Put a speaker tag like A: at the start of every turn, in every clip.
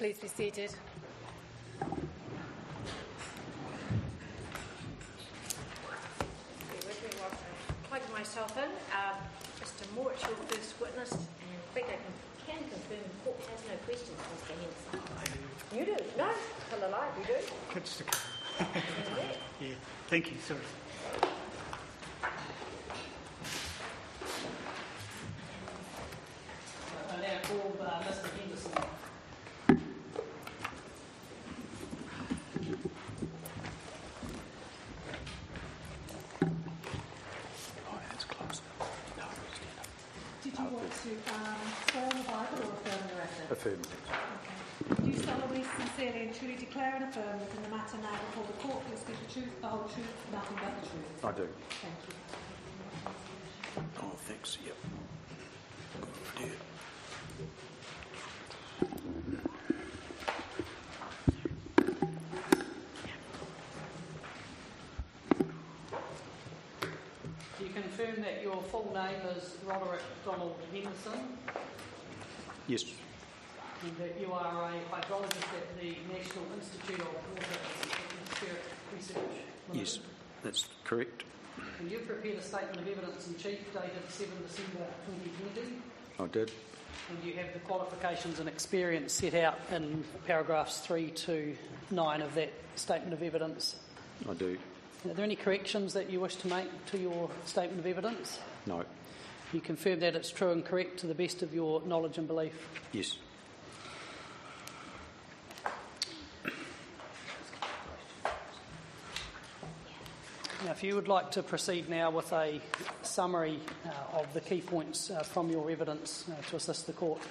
A: please be seated. Plug myself in. Mr. Mort, your first witness, and I think I can confirm the court has no questions, Mr. Henderson. You do? No? Tell a lie, you do?
B: Yeah, thank you, sorry.
C: I now call Mr. Henderson.
D: Did you want to swear on the Bible or affirm the record?
E: Affirmative.
D: Okay. Do you solemnly, sincerely and truly declare and affirm that in the matter now before the court you'll speak the truth, the whole truth, nothing but the truth?
E: I do.
D: Thank you.
E: Oh, thanks. Yep. Good idea.
C: Do you confirm that your full name is Roderick Donald Henderson
E: Yes.
C: and that you are a hydrologist at the National Institute of Water and Atmospheric Research?
E: Yes, that's correct.
C: And you prepared a statement of evidence in chief dated 7 December 2020,
E: I did.
C: and you have the qualifications and experience set out in paragraphs 3 to 9 of that statement of evidence.
E: I do.
C: Are there any corrections that you wish to make to your statement of evidence?
E: No.
C: You confirm that it's true and correct to the best of your knowledge and belief?
E: Yes.
C: Now, if you would like to proceed now with a summary of the key points from your evidence to assist the court.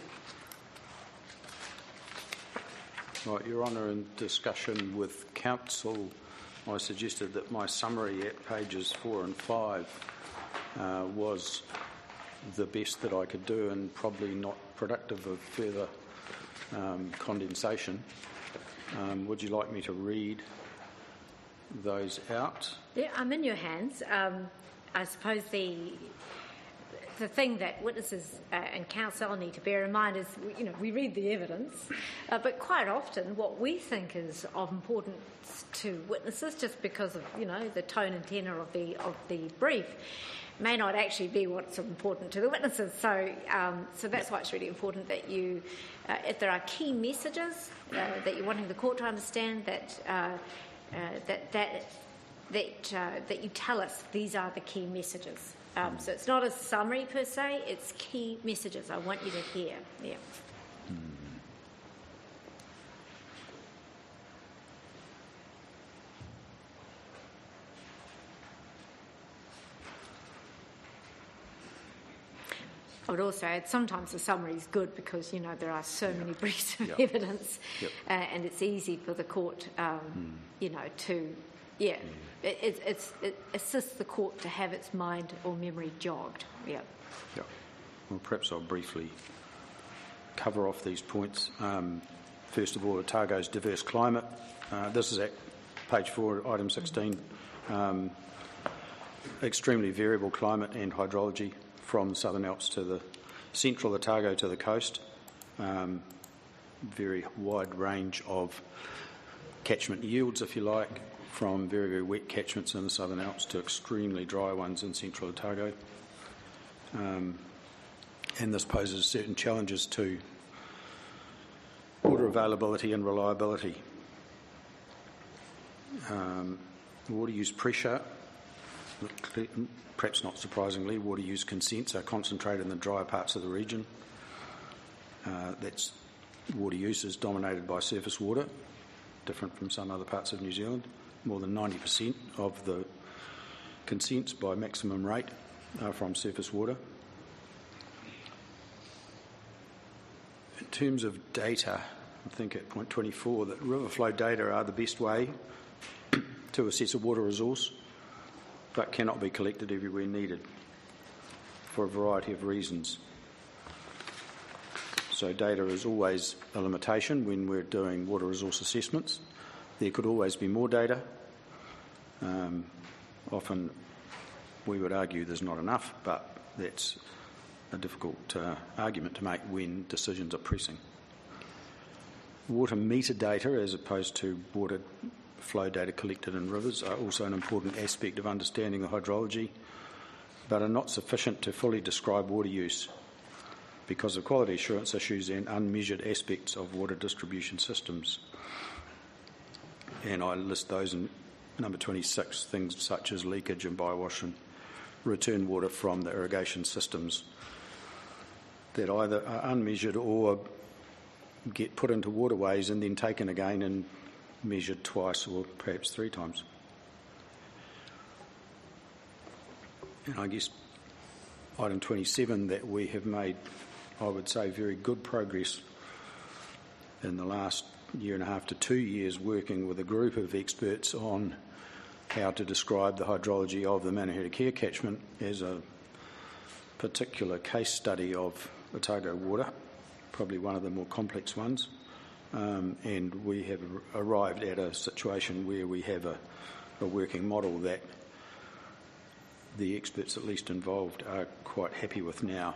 E: Right, Your Honour, in discussion with counsel, I suggested that my summary at pages 4 and 5 was the best that I could do and probably not productive of further condensation. Would you like me to read those out?
A: Yeah, I'm in your hands. I suppose the thing that witnesses and counsel need to bear in mind is, we read the evidence, but quite often what we think is of importance to witnesses, just because of the tone and tenor of the brief, may not actually be what's important to the witnesses. So that's why it's really important that you, if there are key messages that you're wanting the court to understand, that you tell us these are the key messages. So it's not a summary per se, it's key messages I want you to hear. Yeah. I would also add sometimes the summary is good because there are so many briefs of evidence, and it's easy for the court to it assists the court to have its mind or memory jogged. Yeah.
E: Well, perhaps I'll briefly cover off these points. First of all, Otago's diverse climate. This is at page 4, item 16. Extremely variable climate and hydrology from the Southern Alps to the central Otago to the coast. Very wide range of catchment yields, if you like, from very, very wet catchments in the Southern Alps to extremely dry ones in central Otago. And this poses certain challenges to water availability and reliability. Water use pressure, perhaps not surprisingly, water use consents are concentrated in the drier parts of the region. That's water use is dominated by surface water, different from some other parts of New Zealand. More than 90% of the consents by maximum rate are from surface water. In terms of data, I think at point 24 that river flow data are the best way to assess a water resource, but cannot be collected everywhere needed for a variety of reasons. So data is always a limitation when we're doing water resource assessments. There could always be more data. Often we would argue there's not enough, but that's a difficult argument to make when decisions are pressing. Water meter data, as opposed to water flow data collected in rivers, are also an important aspect of understanding the hydrology, but are not sufficient to fully describe water use because of quality assurance issues and unmeasured aspects of water distribution systems. And I list those in number 26, things such as leakage and bywash and return water from the irrigation systems that either are unmeasured or get put into waterways and then taken again and measured twice or perhaps 3 times. And I guess item 27, that we have made, I would say, very good progress in the last year and a half to 2 years working with a group of experts on how to describe the hydrology of the Manahirikea catchment as a particular case study of Otago water, probably one of the more complex ones. And we have arrived at a situation where we have a working model that the experts at least involved are quite happy with now.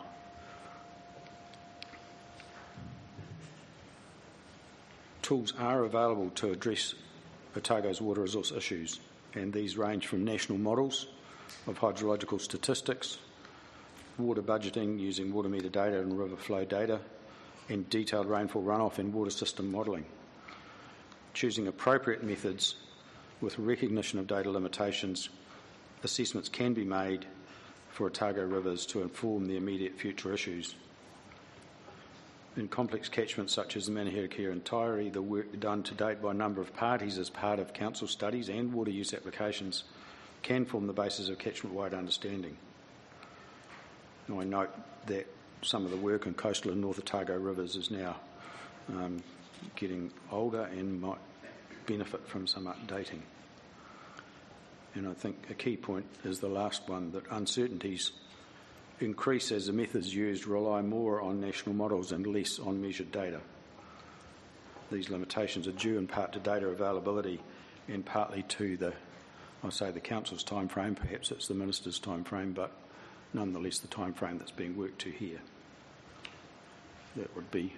E: Tools are available to address Otago's water resource issues, and these range from national models of hydrological statistics, water budgeting using water meter data and river flow data, and detailed rainfall runoff and water system modelling. Choosing appropriate methods with recognition of data limitations, assessments can be made for Otago rivers to inform the immediate future issues. In complex catchments such as the Manahirikea and Taieri, the work done to date by a number of parties as part of council studies and water use applications can form the basis of catchment-wide understanding. And I note that some of the work in coastal and North Otago rivers is now getting older and might benefit from some updating. And I think a key point is the last one, that uncertainties increase as the methods used rely more on national models and less on measured data. These limitations are due in part to data availability and partly to the council's time frame. Perhaps it's the minister's time frame, but nonetheless the time frame that's being worked to here. That would be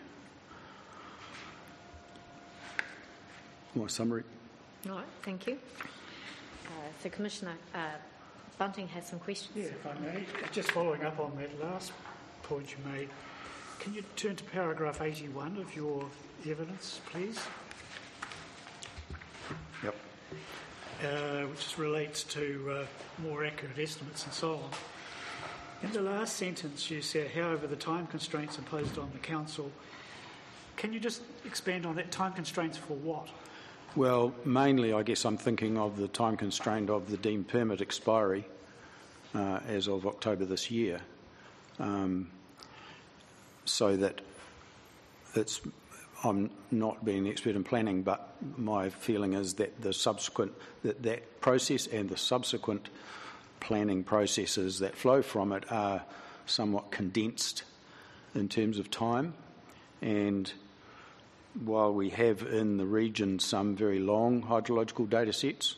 E: my summary.
A: All right, thank you. So Commissioner Bunting has some questions.
B: Yeah, if I may. Just following up on that last point you made, can you turn to paragraph 81 of your evidence, please?
E: Yep.
B: Which relates to more accurate estimates and so on. In the last sentence you said, however, the time constraints imposed on the council. Can you just expand on that? Time constraints for what?
E: Well, mainly I guess I'm thinking of the time constraint of the deemed permit expiry as of October this year. So that I'm not being an expert in planning, but my feeling is that that process and the subsequent planning processes that flow from it are somewhat condensed in terms of time. And while we have in the region some very long hydrological data sets,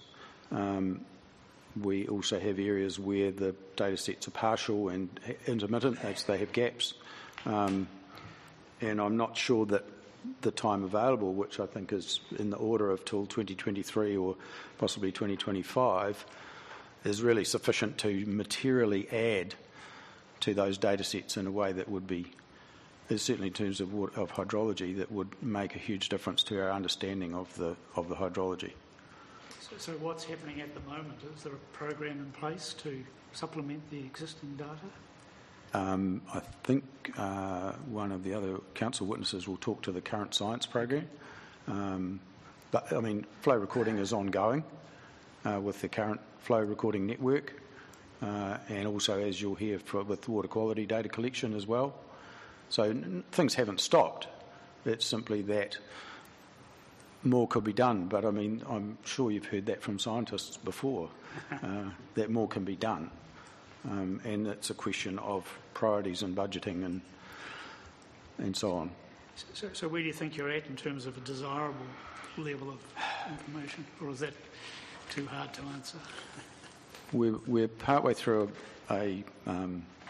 E: we also have areas where the data sets are partial and intermittent, as they have gaps. And I'm not sure that the time available, which I think is in the order of till 2023 or possibly 2025, is really sufficient to materially add to those data sets in a way that would be, certainly in terms of hydrology, that would make a huge difference to our understanding of the hydrology.
B: So what's happening at the moment? Is there a program in place to supplement the existing data?
E: I think one of the other council witnesses will talk to the current science program. But, I mean, flow recording is ongoing with the current flow recording network, and also, as you'll hear, with water quality data collection as well. So things haven't stopped. It's simply that more could be done. But, I mean, I'm sure you've heard that from scientists before, that more can be done. And it's a question of priorities and budgeting and so on.
B: So where do you think you're at in terms of a desirable level of information, or is that too hard to answer?
E: We're partway through a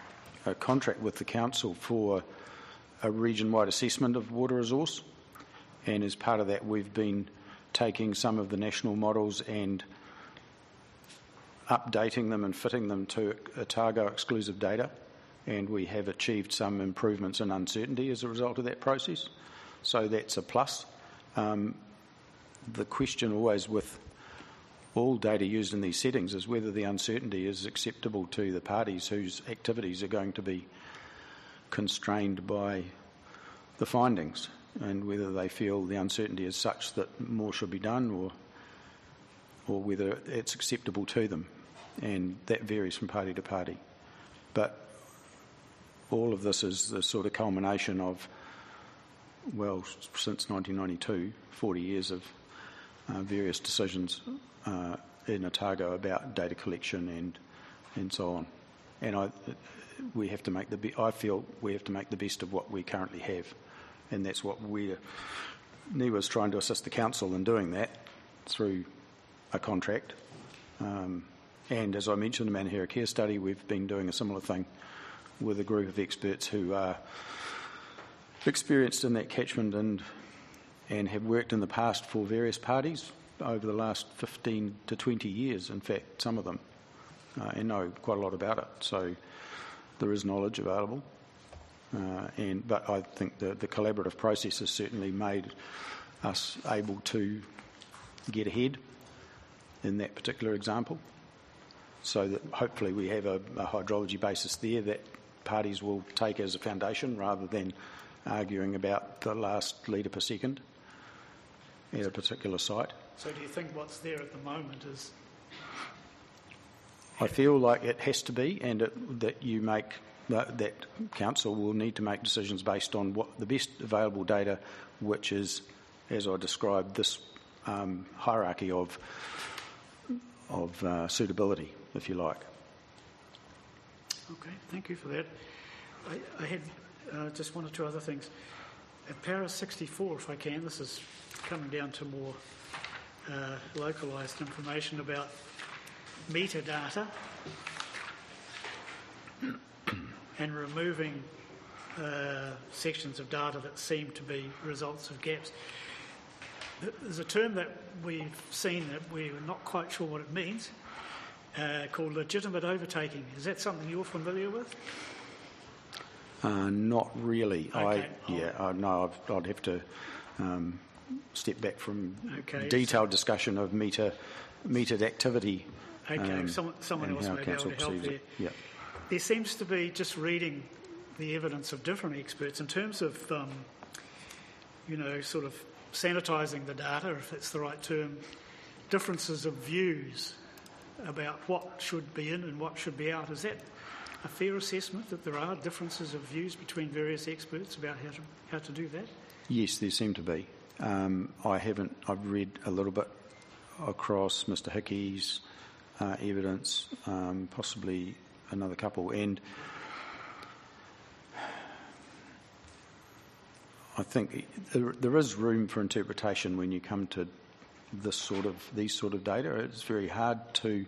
E: contract with the council for a region-wide assessment of water resource, And as part of that, we've been taking some of the national models and updating them and fitting them to Otago exclusive data, and we have achieved some improvements in uncertainty as a result of that process. So that's a plus. The question always with all data used in these settings is whether the uncertainty is acceptable to the parties whose activities are going to be constrained by the findings, and whether they feel the uncertainty is such that more should be done, or whether it's acceptable to them. And that varies from party to party. But all of this is the sort of culmination of, well, since 1992, 40 years of various decisions in Otago about data collection and so on. And I feel we have to make the best of what we currently have, and that's what NIWA's trying to assist the council in doing that through a contract. And as I mentioned, the Manahira Care Study, we've been doing a similar thing with a group of experts who are experienced in that catchment and have worked in the past for various parties over the last 15 to 20 years, in fact, some of them, and know quite a lot about it. So there is knowledge available. But I think the collaborative process has certainly made us able to get ahead in that particular example, so that hopefully we have a hydrology basis there that parties will take as a foundation rather than arguing about the last litre per second at a particular site.
B: So do you think what's there at the moment is...
E: I feel like it has to be, and that council will need to make decisions based on what the best available data, which is, as I described, this hierarchy of suitability, if you like.
B: Okay, thank you for that. I had just one or two other things. At para 64, if I can, this is coming down to more localised information about metadata and removing sections of data that seem to be results of gaps. There's a term that we've seen that we're not quite sure what it means, called legitimate overtaking. Is that something you're familiar with?
E: Not really.
B: Okay.
E: No, I'd have to step back from detailed discussion of metered activity.
B: Okay, someone else may be able to help there.
E: Yeah.
B: There seems to be, just reading the evidence of different experts, in terms of, sort of sanitising the data, if that's the right term, differences of views about what should be in and what should be out. Is that a fair assessment, that there are differences of views between various experts about how to do that? Yes,
E: there seem to be. I've read a little bit across Mr Hickey's evidence, possibly another couple, and I think there is room for interpretation when you come to these sort of data. It's very hard to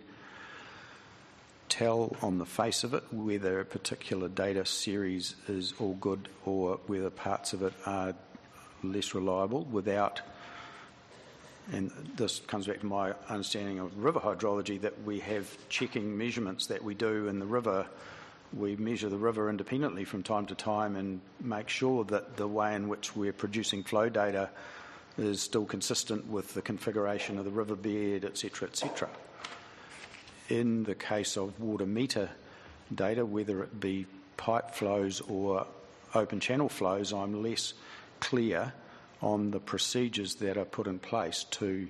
E: tell on the face of it whether a particular data series is all good or whether parts of it are less reliable without, and this comes back to my understanding of river hydrology, that we have checking measurements that we do in the river. We measure the river independently from time to time and make sure that the way in which we're producing flow data is still consistent with the configuration of the riverbed, etc., etc. In the case of water meter data, whether it be pipe flows or open channel flows, I'm less clear on the procedures that are put in place to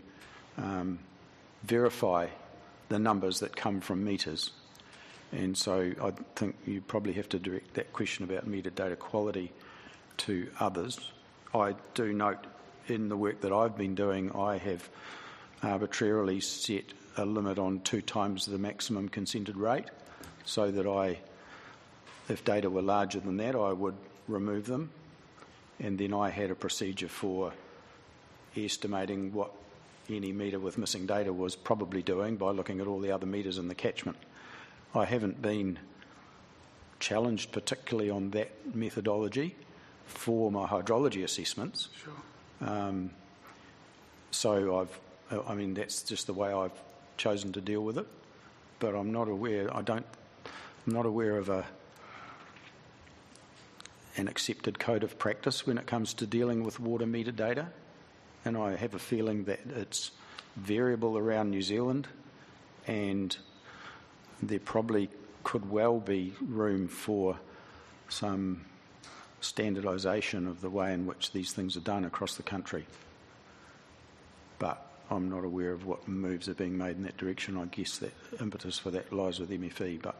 E: verify the numbers that come from meters. And so I think you probably have to direct that question about meter data quality to others. I do note in the work that I've been doing, I have arbitrarily set a limit on 2 times the maximum consented rate, so that if data were larger than that, I would remove them. And then I had a procedure for estimating what any metre with missing data was probably doing by looking at all the other metres in the catchment. I haven't been challenged particularly on that methodology for my hydrology assessments.
B: Sure.
E: So that's just the way I've chosen to deal with it. But I'm not aware of an accepted code of practice when it comes to dealing with water meter data, and I have a feeling that it's variable around New Zealand, and there probably could well be room for some standardisation of the way in which these things are done across the country. But I'm not aware of what moves are being made in that direction. I guess that impetus for that lies with MFE. But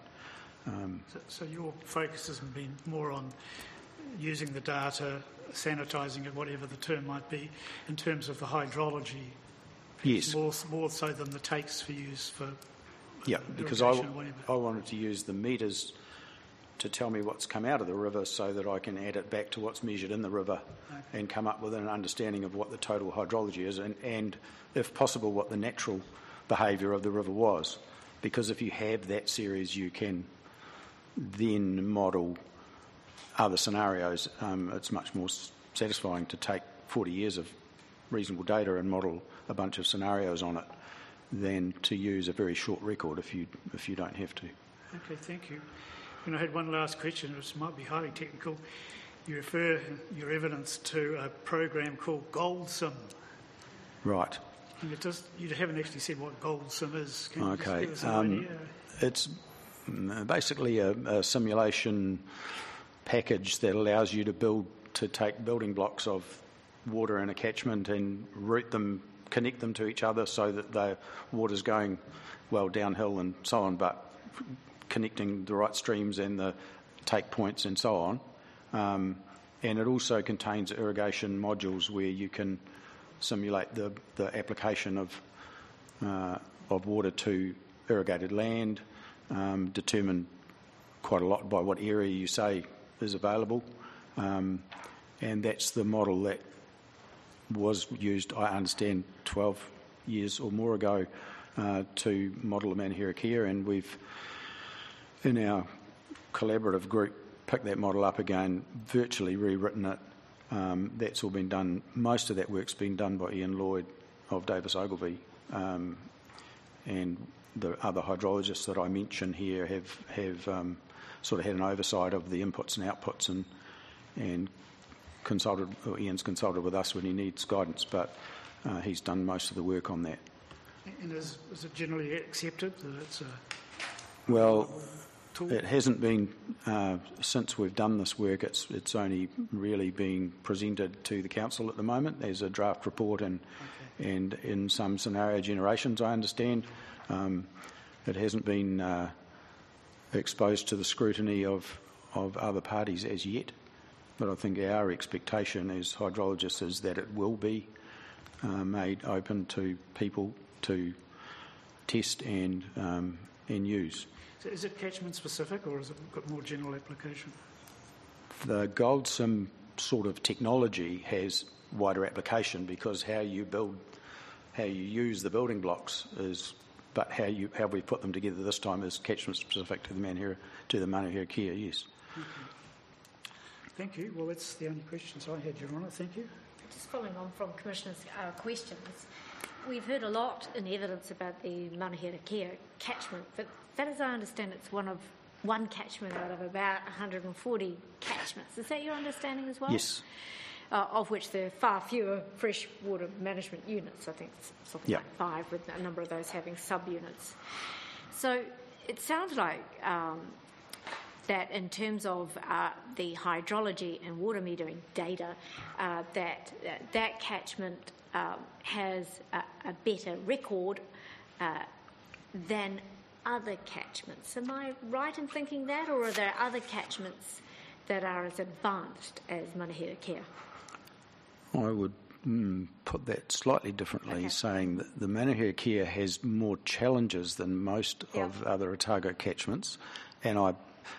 B: So your focus has been more on using the data, sanitising it, whatever the term might be, in terms of the hydrology.
E: yes,
B: More so than the takes for use for
E: yeah, because
B: irrigation or whatever.
E: I wanted to use the meters to tell me what's come out of the river so that I can add it back to what's measured in the river and come up with an understanding of what the total hydrology is and, if possible, what the natural behaviour of the river was. Because if you have that series, you can then model other scenarios. It's much more satisfying to take 40 years of reasonable data and model a bunch of scenarios on it than to use a very short record if you don't have to.
B: Okay, thank you. And I had one last question, which might be highly technical. You refer your evidence to a program called GoldSim.
E: Right.
B: And you haven't actually said what GoldSim is. Can you just
E: Okay.
B: give us an idea?
E: It's basically a simulation package that allows you to take building blocks of water in a catchment and route them, connect them to each other so that the water's going well downhill and so on, but connecting the right streams and the take points and so on. And it also contains irrigation modules where you can simulate the application of water to irrigated land, determine quite a lot by what area you say is available. And that's the model that was used, I understand, 12 years or more ago to model the Manahira Kia, and we've, in our collaborative group, picked that model up again, virtually rewritten it. That's all been done. Most of that work's been done by Ian Lloyd of Davis Ogilvy, and the other hydrologists that I mention here have sort of had an oversight of the inputs and outputs and consulted, or Ian's consulted with us when he needs guidance, but he's done most of the work on that.
B: And is it generally accepted that it's a
E: Well,
B: tool?
E: it hasn't been, since we've done this work, it's only really being presented to the council at the moment as a draft report and in some scenario generations, I understand. It hasn't been exposed to the scrutiny of other parties as yet, but I think our expectation as hydrologists is that it will be made open to people to test and use.
B: So is it catchment specific or has it got more general application?
E: The GoldSim sort of technology has wider application because how you use the building blocks is, but how we put them together this time is catchment specific to the Manahira Kia, yes.
B: Okay. Thank you. Well, that's the only questions I had, Your Honour. Thank you.
A: Just following on from Commissioner's questions, we've heard a lot in evidence about the Manahira Kia catchment, but that, as I understand, it's one catchment out of about 140 catchments. Is that your understanding as well?
E: Yes.
A: Of which there are far fewer freshwater management units. I think it's something like 5, with a number of those having subunits. So it sounds like that in terms of the hydrology and water metering data, that catchment has a better record than other catchments. Am I right in thinking that, or are there other catchments that are as advanced as Manahira Kia?
E: I would put that slightly differently, saying that the Manahira Kia has more challenges than most of other Otago catchments, and I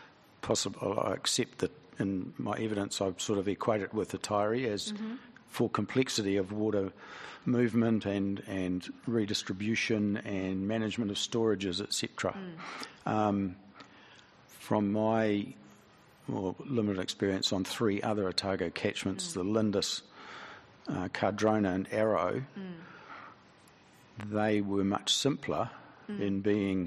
E: accept that in my evidence I've sort of equated it with the Tairi as for complexity of water movement and redistribution and management of storages, etc. From my more limited experience on 3 other Otago catchments, the Lindis, Cardrona and Arrow, they were much simpler in being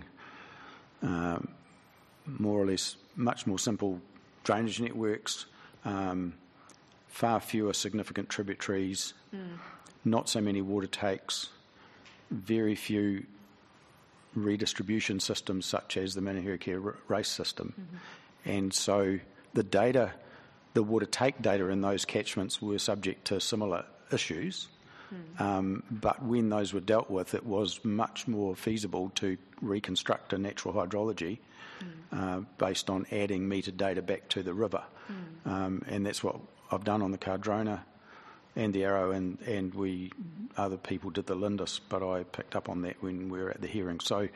E: more or less much more simple drainage networks, far fewer significant tributaries, not so many water takes, very few redistribution systems such as the Manahirikea race system. And so the water take data in those catchments were subject to similar issues, but when those were dealt with, it was much more feasible to reconstruct a natural hydrology based on adding meter data back to the river. And that's what I've done on the Cardrona and the Arrow, and other people did the Lindis, but I picked up on that when we were at the hearing. So,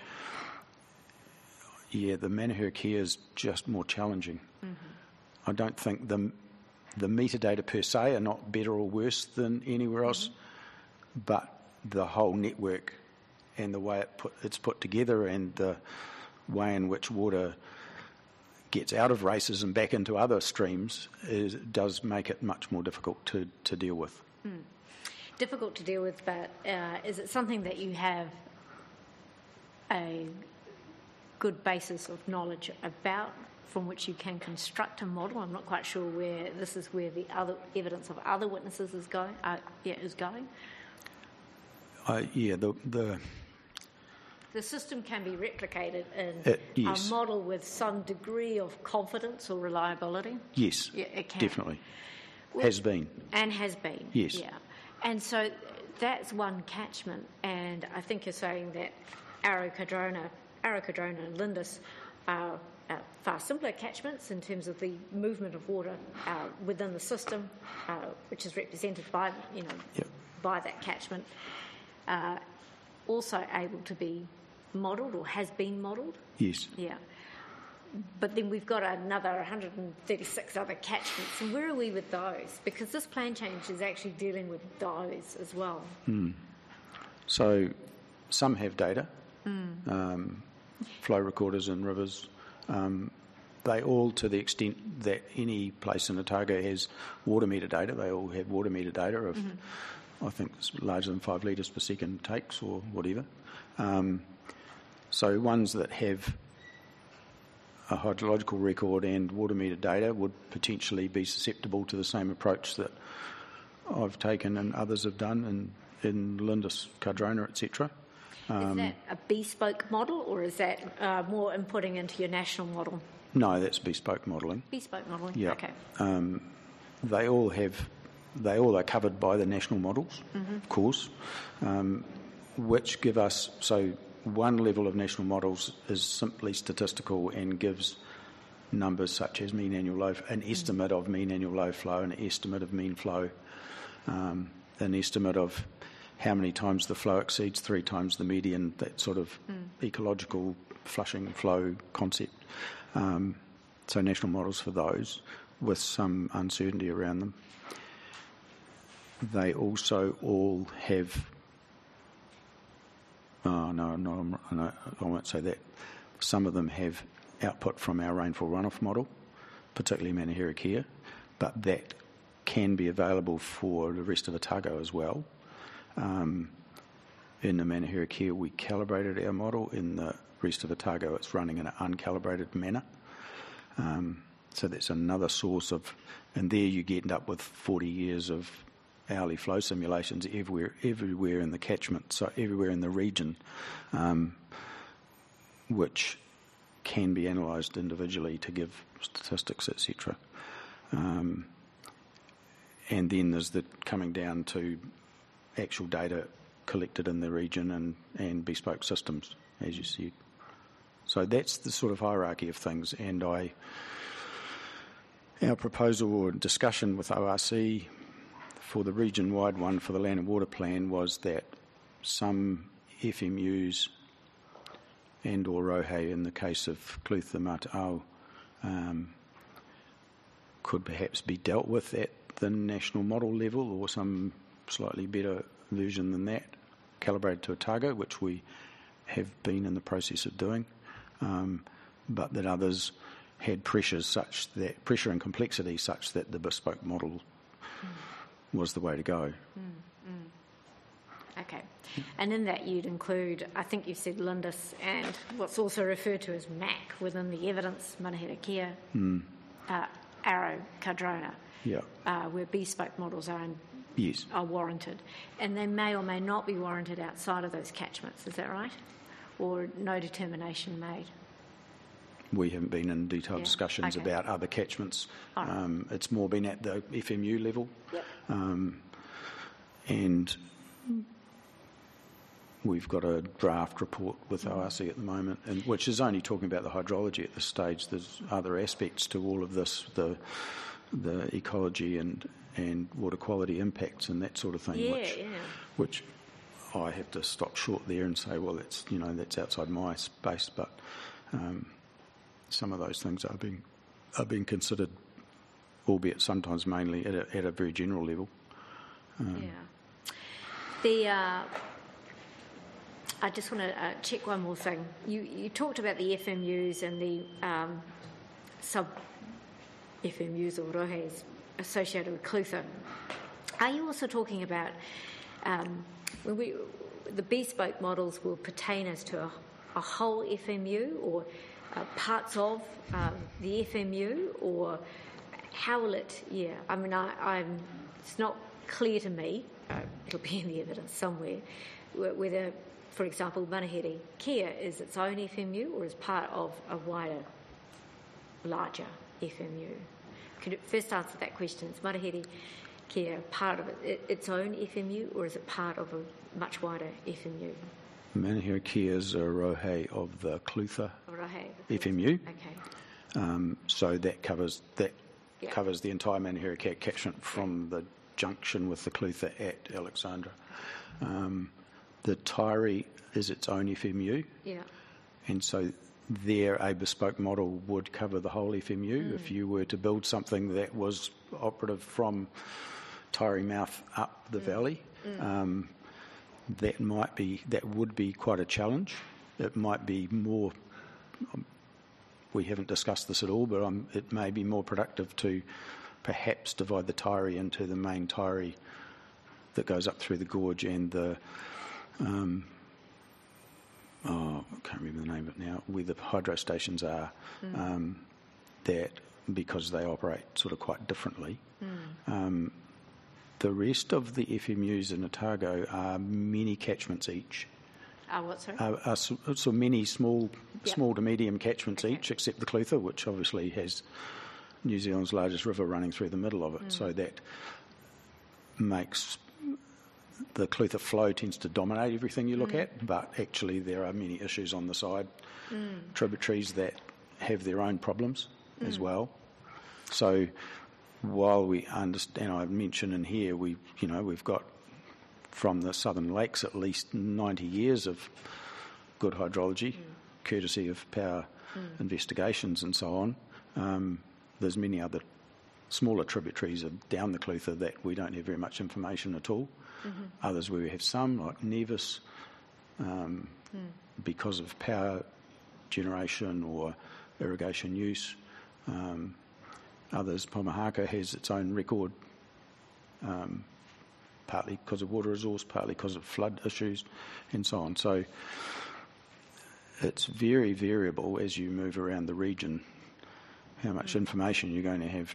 E: yeah, the Manahirikea is just more challenging. I don't think the metadata per se are not better or worse than anywhere else, but the whole network and the way it's put together and the way in which water gets out of races and back into other streams does make it much more difficult to deal with.
A: Difficult to deal with, but is it something that you have a good basis of knowledge about from which you can construct a model? I'm not quite sure where the other evidence of other witnesses is going. The system can be replicated in
E: yes.
A: a model with some degree of confidence or reliability.
E: Yes,
A: yeah, it can.
E: Definitely.
A: Has been.
E: Yes.
A: Yeah. And so that's one catchment, and I think you're saying that Arrow Cardrona and Lindis are far simpler catchments in terms of the movement of water within the system, which is represented by, by that catchment, also able to be modelled or has been modelled.
E: Yes.
A: Yeah. But then we've got another 136 other catchments, and where are we with those? Because this plan change is actually dealing with those as well.
E: So some have data, flow recorders in rivers. They all, to the extent that any place in Otago has water meter data, they all have water meter data of, I think it's larger than 5 litres per second takes or whatever. So ones that have a hydrological record and water meter data would potentially be susceptible to the same approach that I've taken and others have done in Lindis, Cardrona, etc.
A: Is that a bespoke model, or is that more inputting into your national model?
E: No, that's bespoke modelling.
A: Bespoke modelling,
E: yeah.
A: Okay.
E: They all are covered by the national models, of course, which give us, so one level of national models is simply statistical and gives numbers such as mean annual low, an estimate of mean annual low flow, an estimate of mean flow, an estimate of how many times the flow exceeds 3 times the median, that sort of ecological flushing flow concept. So national models for those with some uncertainty around them. They also all have... No, I won't say that. Some of them have output from our rainfall runoff model, particularly Manahirikea, but that can be available for the rest of Otago as well. In the Manahirikea, we calibrated our model. In the rest of Otago, it's running in an uncalibrated manner. So that's another source of... And there you get up with 40 years of hourly flow simulations everywhere in the catchment, so everywhere in the region, which can be analysed individually to give statistics, etc. And then there's the coming down to actual data collected in the region and bespoke systems, as you said. So that's the sort of hierarchy of things, and our proposal or discussion with ORC for the region-wide one for the Land and Water Plan was that some FMUs and or rohe, in the case of Clutha Mata'ao, could perhaps be dealt with at the national model level or some slightly better version than that, calibrated to Otago, which we have been in the process of doing, but that others had pressure and complexity such that the bespoke model was the way to go.
A: Okay. And in that you'd include, I think you said Lindis and what's also referred to as MAC within the evidence, Manahira Kia, Arrow, Cardrona, where bespoke models are warranted. And they may or may not be warranted outside of those catchments, is that right? Or no determination made?
E: We haven't been in detailed discussions about other catchments. Right. It's more been at the FMU level.
A: Yep.
E: And we've got a draft report with ORC at the moment, which is only talking about the hydrology at this stage. There's other aspects to all of this, the ecology and water quality impacts and that sort of thing, which I have to stop short there and say, well, that's outside my space, but some of those things are being considered, albeit sometimes mainly at a very general level.
A: I just want to check one more thing. You talked about the FMUs and the sub-FMUs or rohes associated with Clutha. Are you also talking about the bespoke models will pertain as to a whole FMU or parts of the FMU, or how will it? Yeah, I mean, it's not clear to me. It'll be in the evidence somewhere whether, for example, Manahira Kia is its own FMU or is part of a wider, larger FMU. Could you first answer that question? Is Manahira Kia part of its own FMU or is it part of a much wider FMU?
E: Manahira Kia is a rohe of the Clutha FMU.
A: Okay.
E: So that covers the entire Manahira Kia catchment from the junction with the Clutha at Alexandra. The Taieri is its own FMU. Yeah. And so there a bespoke model would cover the whole FMU. If you were to build something that was operative from Taieri Mouth up the valley, that would be quite a challenge. It might be more, we haven't discussed this at all, but it may be more productive to perhaps divide the Taieri into the main Taieri that goes up through the gorge and the I can't remember the name of it now, where the hydro stations are, that because they operate sort of quite differently. The rest of the FMUs in Otago are mini catchments each.
A: What, sorry?
E: So many small to medium catchments each, except the Clutha, which obviously has New Zealand's largest river running through the middle of it. So that makes the Clutha flow tends to dominate everything you look at, but actually there are many issues on the side, tributaries that have their own problems as well. So while we understand, I mentioned in here, we've got from the Southern Lakes at least 90 years of good hydrology, courtesy of power investigations and so on. There's many other smaller tributaries down the Clutha that we don't have very much information at all. Others where we have some, like Nevis, because of power generation or irrigation use. Others, Pomahaka has its own record, partly because of water resource, partly because of flood issues, and so on. So it's very variable as you move around the region, how much information you're going to have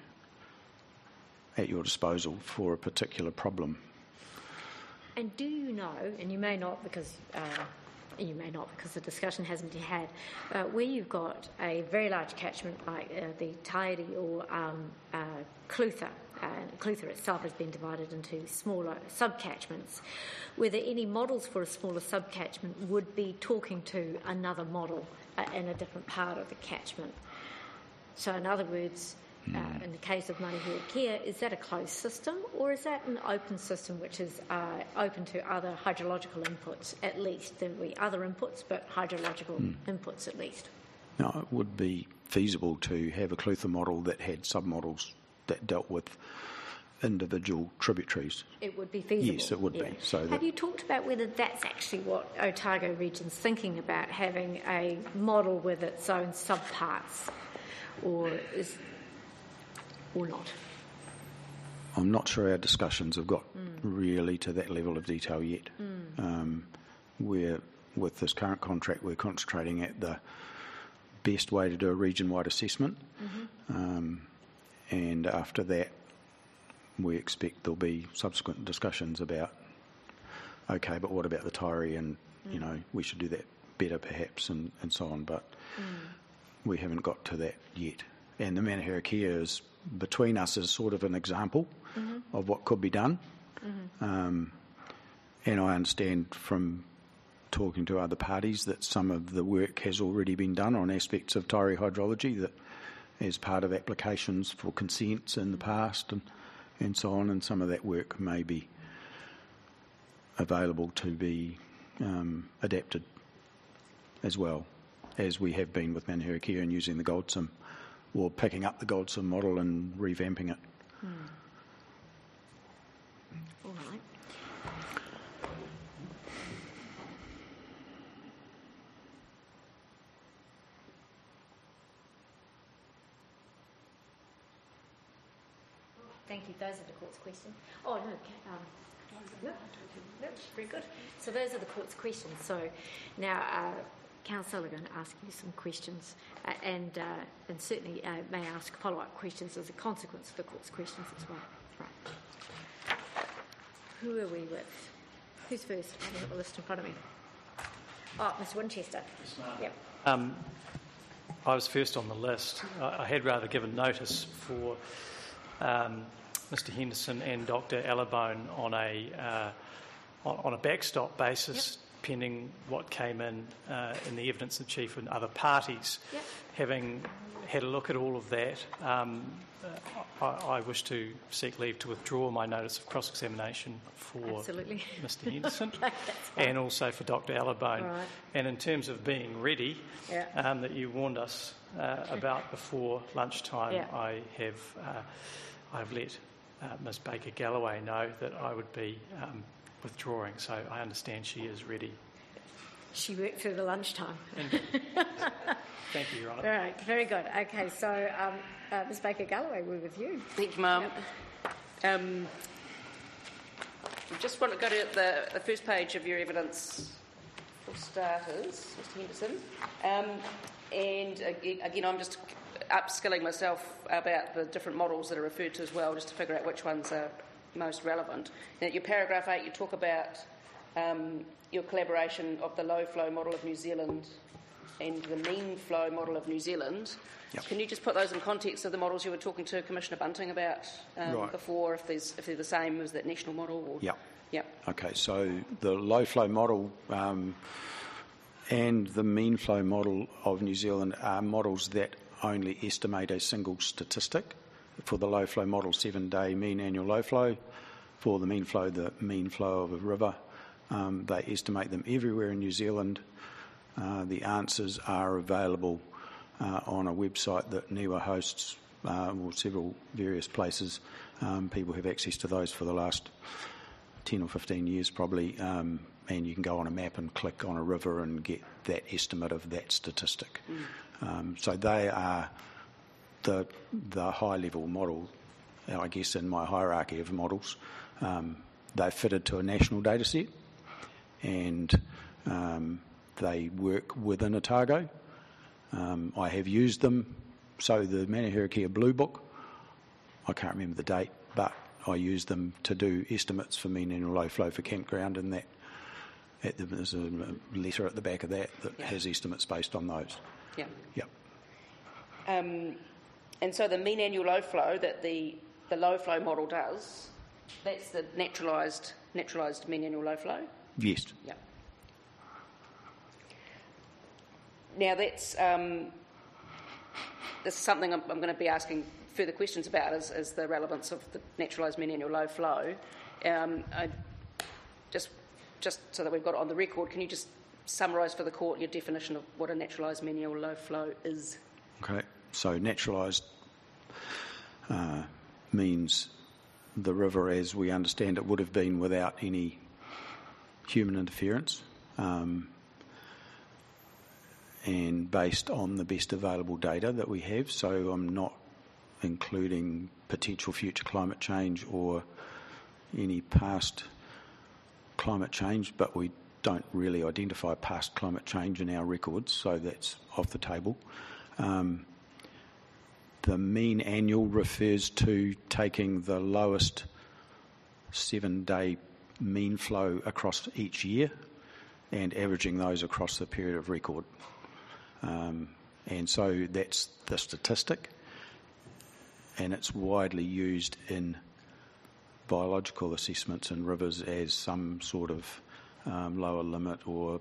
E: at your disposal for a particular problem.
A: And do you know, and you may not because the discussion hasn't been had, where you've got a very large catchment like the Taieri or Clutha, Clutha itself has been divided into smaller sub-catchments, whether any models for a smaller sub-catchment would be talking to another model in a different part of the catchment. So in other words, in the case of Manahira Kia, is that a closed system or is that an open system which is open to other hydrological inputs at least? There will be other inputs, but hydrological inputs at least.
E: No, it would be feasible to have a Clutha model that had sub-models that dealt with individual tributaries.
A: It would be feasible?
E: Yes, it would be. So
A: have you talked about whether that's actually what Otago Region's thinking about, having a model with its own subparts, or not?
E: I'm not sure our discussions have got really to that level of detail yet. With this current contract, we're concentrating at the best way to do a region-wide assessment, and after that, we expect there'll be subsequent discussions about, okay, but what about the Taieri, and we should do that better perhaps, and so on, but we haven't got to that yet. And the Manahira Kia is, between us, is sort of an example of what could be done. And I understand from talking to other parties that some of the work has already been done on aspects of Taieri hydrology that as part of applications for consents in the past and so on, and some of that work may be available to be adapted as well, as we have been with Manahira Kia and using the Goldsim, or picking up the Goldsim model and revamping it.
A: All right. Thank you. Those are the court's questions. Oh, no. No, very good. So those are the court's questions. So now, Councillor, are going to ask you some questions and certainly may ask follow-up questions as a consequence of the court's questions as well. Right. Who are we with? Who's first? I haven't got the list in front of me. Oh, Mr Winchester. Yep.
F: I was first on the list. I had rather given notice for Mr Henderson and Dr Allibone on a backstop basis, pending what came in the evidence in chief and other parties.
A: Yep.
F: Having had a look at all of that, I wish to seek leave to withdraw my notice of cross-examination for
A: Absolutely.
F: Mr Henderson and also for Dr Allibone.
A: Right.
F: And in terms of being ready, that you warned us about before lunchtime, I've let Ms Baker Galloway know that I would be withdrawing, so I understand she is ready.
A: She worked through the lunchtime.
F: Thank you, Your Honour.
A: All right, very good. Okay, so Ms Baker Galloway, we're with you.
G: Thank you, Ma'am.
A: Yep.
G: Just want to go to the first page of your evidence for starters, Mr Henderson. And again, I'm just upskilling myself about the different models that are referred to as well, just to figure out which ones are most relevant. Now, your paragraph 8, you talk about your collaboration of the low flow model of New Zealand and the mean flow model of New Zealand.
E: Yep.
G: Can you just put those in context of the models you were talking to Commissioner Bunting about before, if they're the same as that national model? Or... Yep.
E: Okay, so the low flow model and the mean flow model of New Zealand are models that only estimate a single statistic. For the low flow model, 7-day mean annual low flow. For the mean flow of a river, they estimate them everywhere in New Zealand. The answers are available on a website that NIWA hosts, or several various places. People have access to those for the last 10 or 15 years probably, and you can go on a map and click on a river and get that estimate of that statistic. So they are the high-level model, I guess, in my hierarchy of models. They're fitted to a national data set, and they work within Otago. I have used them. So the Manahira Kia Blue Book, I can't remember the date, but I used them to do estimates for mean annual low flow for campground, and that there's a letter at the back of that has estimates based on those.
G: Yeah.
E: Yep.
G: And so the mean annual low flow that the low flow model does, that's the naturalised mean annual low flow?
E: Yes.
G: Yeah. Now that's this is something I'm going to be asking further questions about is the relevance of the naturalised mean annual low flow. Just so that we've got it on the record, can you just summarise for the court your definition of what a naturalised mean annual low flow is?
E: Okay, so naturalised means the river as we understand it would have been without any human interference, and based on the best available data that we have. So I'm not including potential future climate change or any past climate change, but we don't really identify past climate change in our records, so that's off the table. The mean annual refers to taking the lowest 7-day mean flow across each year and averaging those across the period of record. And so that's the statistic, and it's widely used in biological assessments in rivers as some sort of lower limit,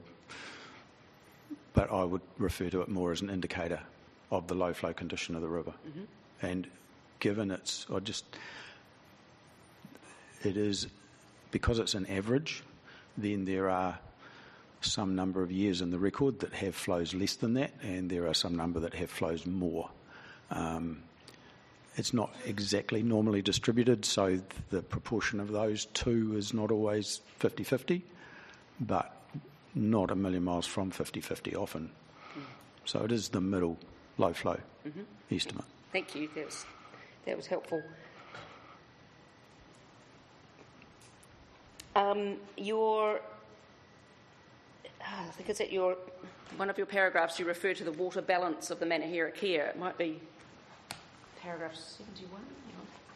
E: but I would refer to it more as an indicator of the low flow condition of the river. Mm-hmm. And given it is, because it's an average, then there are some number of years in the record that have flows less than that, and there are some number that have flows more. It's not exactly normally distributed, so the proportion of those two is not always 50-50, but not a million miles from 50-50 often. So it is the middle low flow estimate.
G: Thank you. That was helpful. I think it's at one of your paragraphs you refer to the water balance of the Manahira Kia. It might be paragraph 71. Hang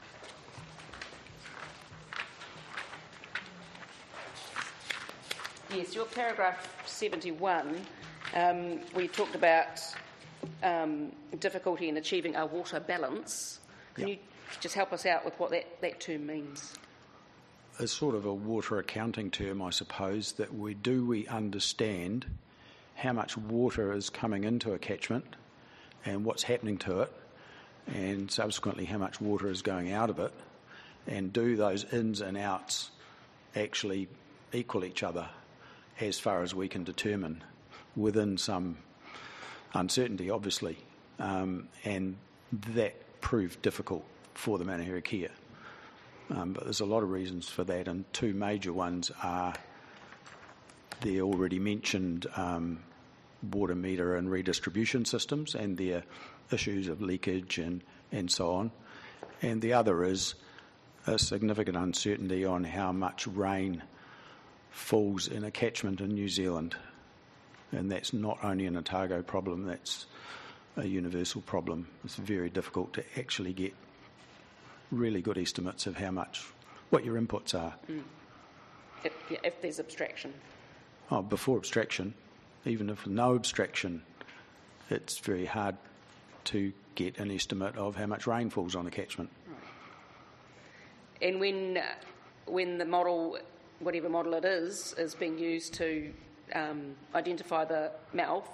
G: on. Yes, your paragraph 71, we talked about difficulty in achieving a water balance. Can you just help us out with what that term means?
E: It's sort of a water accounting term, I suppose, that we understand how much water is coming into a catchment and what's happening to it, and subsequently how much water is going out of it, and do those ins and outs actually equal each other as far as we can determine, within some uncertainty, obviously. And that proved difficult for the Manahira Kia. But there's a lot of reasons for that, and two major ones are the already mentioned water meter and redistribution systems and their issues of leakage and so on. And the other is a significant uncertainty on how much rain falls in a catchment in New Zealand. And that's not only an Otago problem, that's a universal problem. It's very difficult to actually get really good estimates of what your inputs are.
G: If there's abstraction.
E: Before abstraction, even if no abstraction, it's very hard to get an estimate of how much rain falls on a catchment.
G: Right. And when the model, whatever model it is being used to identify the mouth,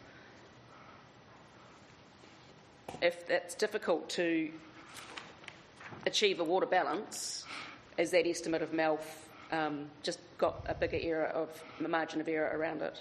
G: if it's difficult to achieve a water balance, is that estimate of mouth just got a bigger margin of error around it?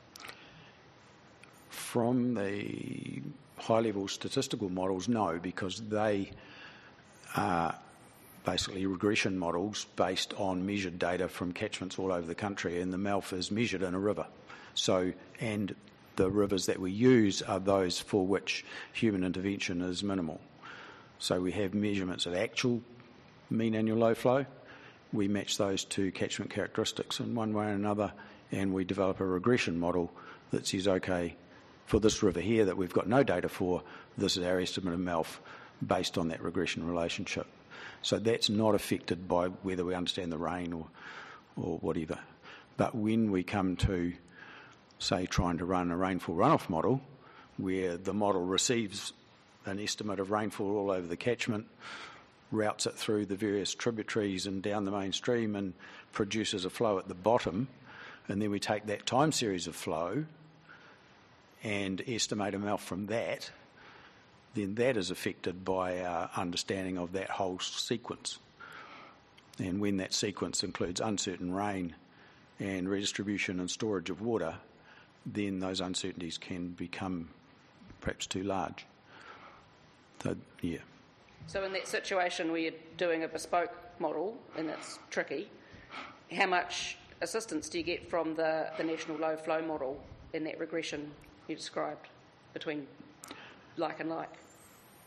E: From the high-level statistical models, no, because they are basically regression models based on measured data from catchments all over the country, and the mouth is measured in a river. So, and the rivers that we use are those for which human intervention is minimal. So we have measurements of actual mean annual low flow. We match those to catchment characteristics in one way or another, and we develop a regression model that says, okay, for this river here that we've got no data for, this is our estimate of mouth based on that regression relationship. So that's not affected by whether we understand the rain or whatever. But when we come to, say, trying to run a rainfall runoff model, where the model receives an estimate of rainfall all over the catchment, routes it through the various tributaries and down the main stream and produces a flow at the bottom, and then we take that time series of flow and estimate a mouth from that, then that is affected by our understanding of that whole sequence. And when that sequence includes uncertain rain and redistribution and storage of water, then those uncertainties can become perhaps too large. So, yeah.
G: So in that situation where you're doing a bespoke model, and that's tricky, how much assistance do you get from the national low flow model in that regression you described between like and like?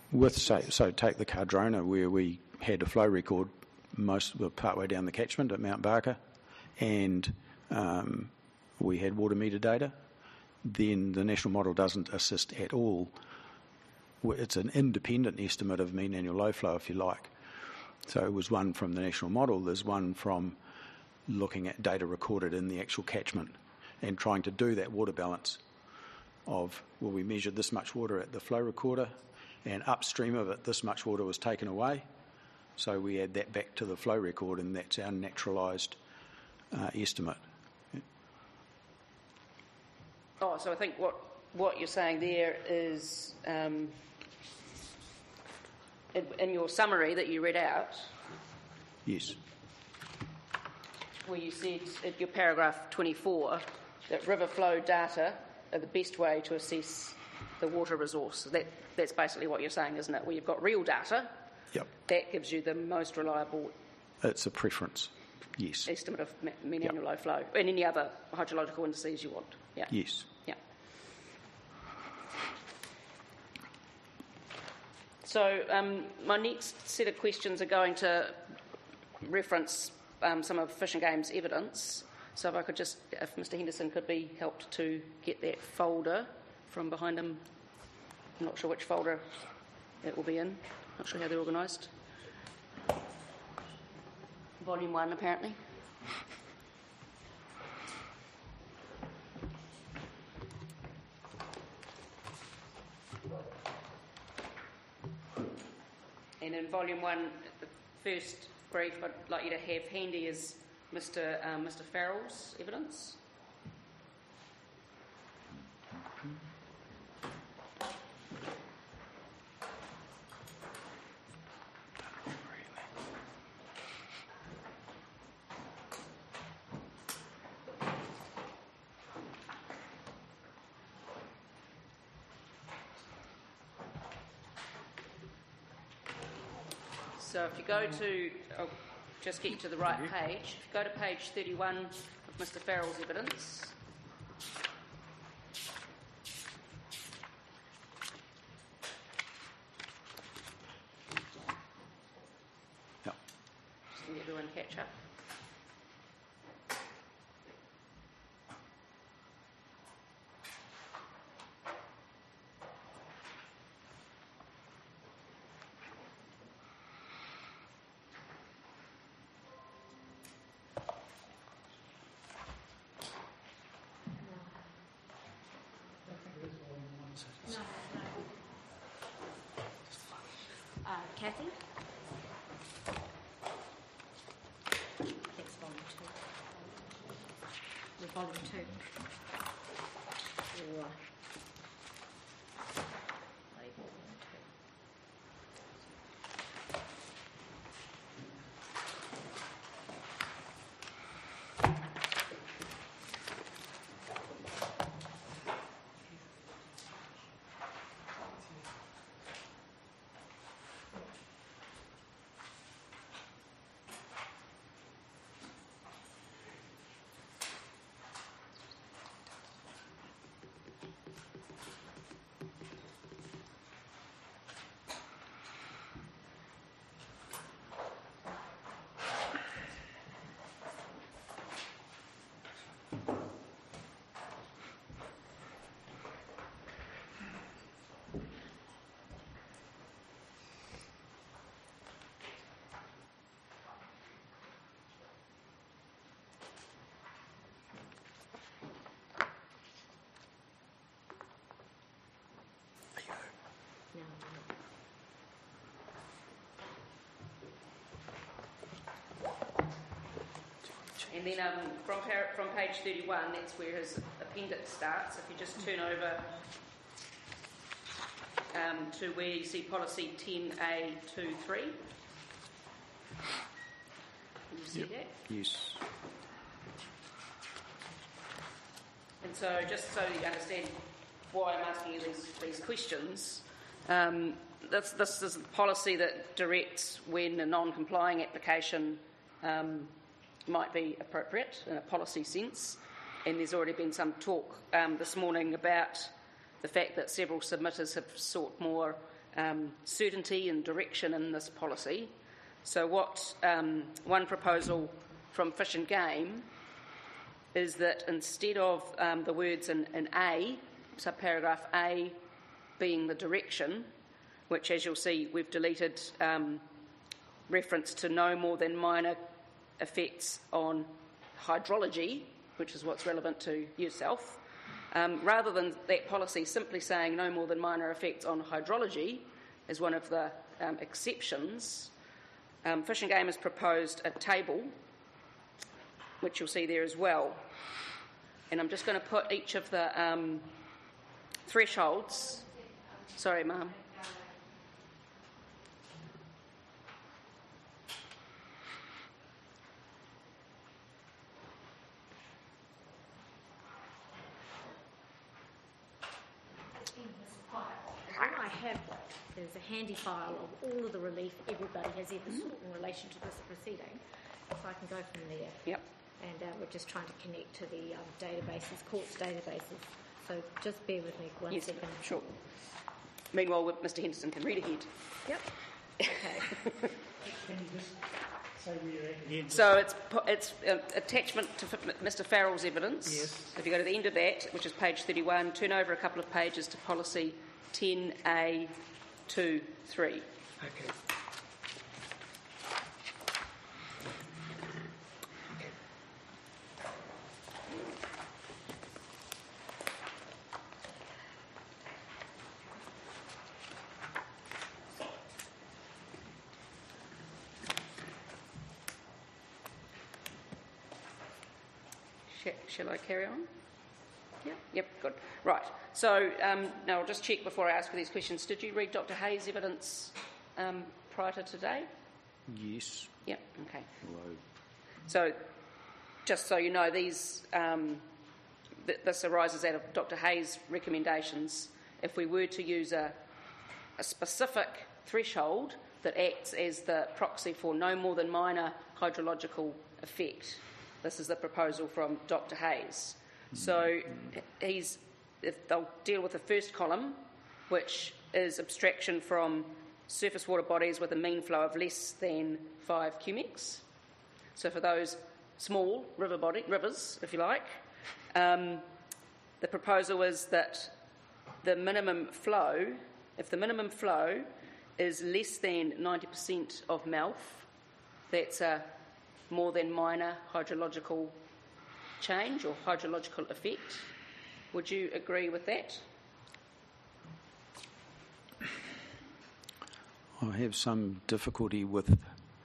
E: So take the Cardrona, where we had a flow record part way down the catchment at Mount Barker, and we had water meter data. Then the national model doesn't assist at all. It's an independent estimate of mean annual low flow, if you like. So it was one from the national model. There's one from looking at data recorded in the actual catchment and trying to do that water balance of, well, we measured this much water at the flow recorder, and upstream of it, this much water was taken away. So we add that back to the flow record, and that's our naturalised estimate.
G: Oh, so I think what you're saying there is, in your summary that you read out,
E: Yes.
G: where you said in your paragraph 24 that river flow data are the best way to assess the water resource. That's basically what you're saying, isn't it? Where you've got real data,
E: Yep.
G: that gives you the most reliable
E: It's a preference. Yes.
G: estimate of mean annual low flow, and any other hydrological indices you want. Yeah.
E: Yes.
G: Yeah. So my next set of questions are going to reference some of Fish and Game's evidence. So if I could just, if Mr Henderson could be helped to get that folder from behind him. I'm not sure which folder it will be in. Not sure how they're organised. Volume 1, apparently. And in Volume 1, the first brief I'd like you to have handy is Mr Farrell's evidence. So if you go to, I'll just get you to the right page. If you go to page 31 of Mr Farrell's evidence.
E: Yep.
G: Just let everyone catch up.
A: Kathy? Thanks, volume 2. The volume 2. Or...
G: And then from page 31, that's where his appendix starts. If you just turn over to where you see policy 10A23. Can you see that?
E: Yes.
G: And so just so you understand why I'm asking you these questions, this is the policy that directs when a non-complying application might be appropriate in a policy sense. And there's already been some talk this morning about the fact that several submitters have sought more certainty and direction in this policy. So what one proposal from Fish and Game is that instead of the words in A, subparagraph A being the direction, which as you'll see we've deleted reference to no more than minor effects on hydrology, which is what's relevant to yourself, rather than that policy simply saying no more than minor effects on hydrology as one of the exceptions, Fish and Game has proposed a table, which you'll see there as well. And I'm just going to put each of the thresholds. Sorry, ma'am.
A: All I have is a handy file of all of the relief everybody has ever sought in relation to this proceeding, so I can go from there.
G: Yep.
A: And we're just trying to connect to the databases, courts databases. So just bear with me one second.
G: Sure. Meanwhile, Mr. Henderson can read ahead.
A: Yep. Okay.
B: Can you just say where you're at again?
G: So it's attachment to Mr. Farrell's evidence.
B: Yes.
G: If you go to the end of that, which is page 31, turn over a couple of pages to policy 10A23.
B: Okay.
G: Shall I carry on? Yep, good. Right. So now I'll just check before I ask for these questions. Did you read Dr. Hayes' evidence prior to today?
E: Yes.
G: Yep, okay.
E: Although
G: So just so you know, these this arises out of Dr. Hayes' recommendations. If we were to use a specific threshold that acts as the proxy for no more than minor hydrological effect, this is the proposal from Dr. Hayes. So they'll deal with the first column, which is abstraction from surface water bodies with a mean flow of less than 5 cubics. So for those small rivers, if you like, the proposal is that the minimum flow, if the minimum flow is less than 90% of mouth, that's a more than minor hydrological change or hydrological effect. Would you agree with that?
E: I have some difficulty with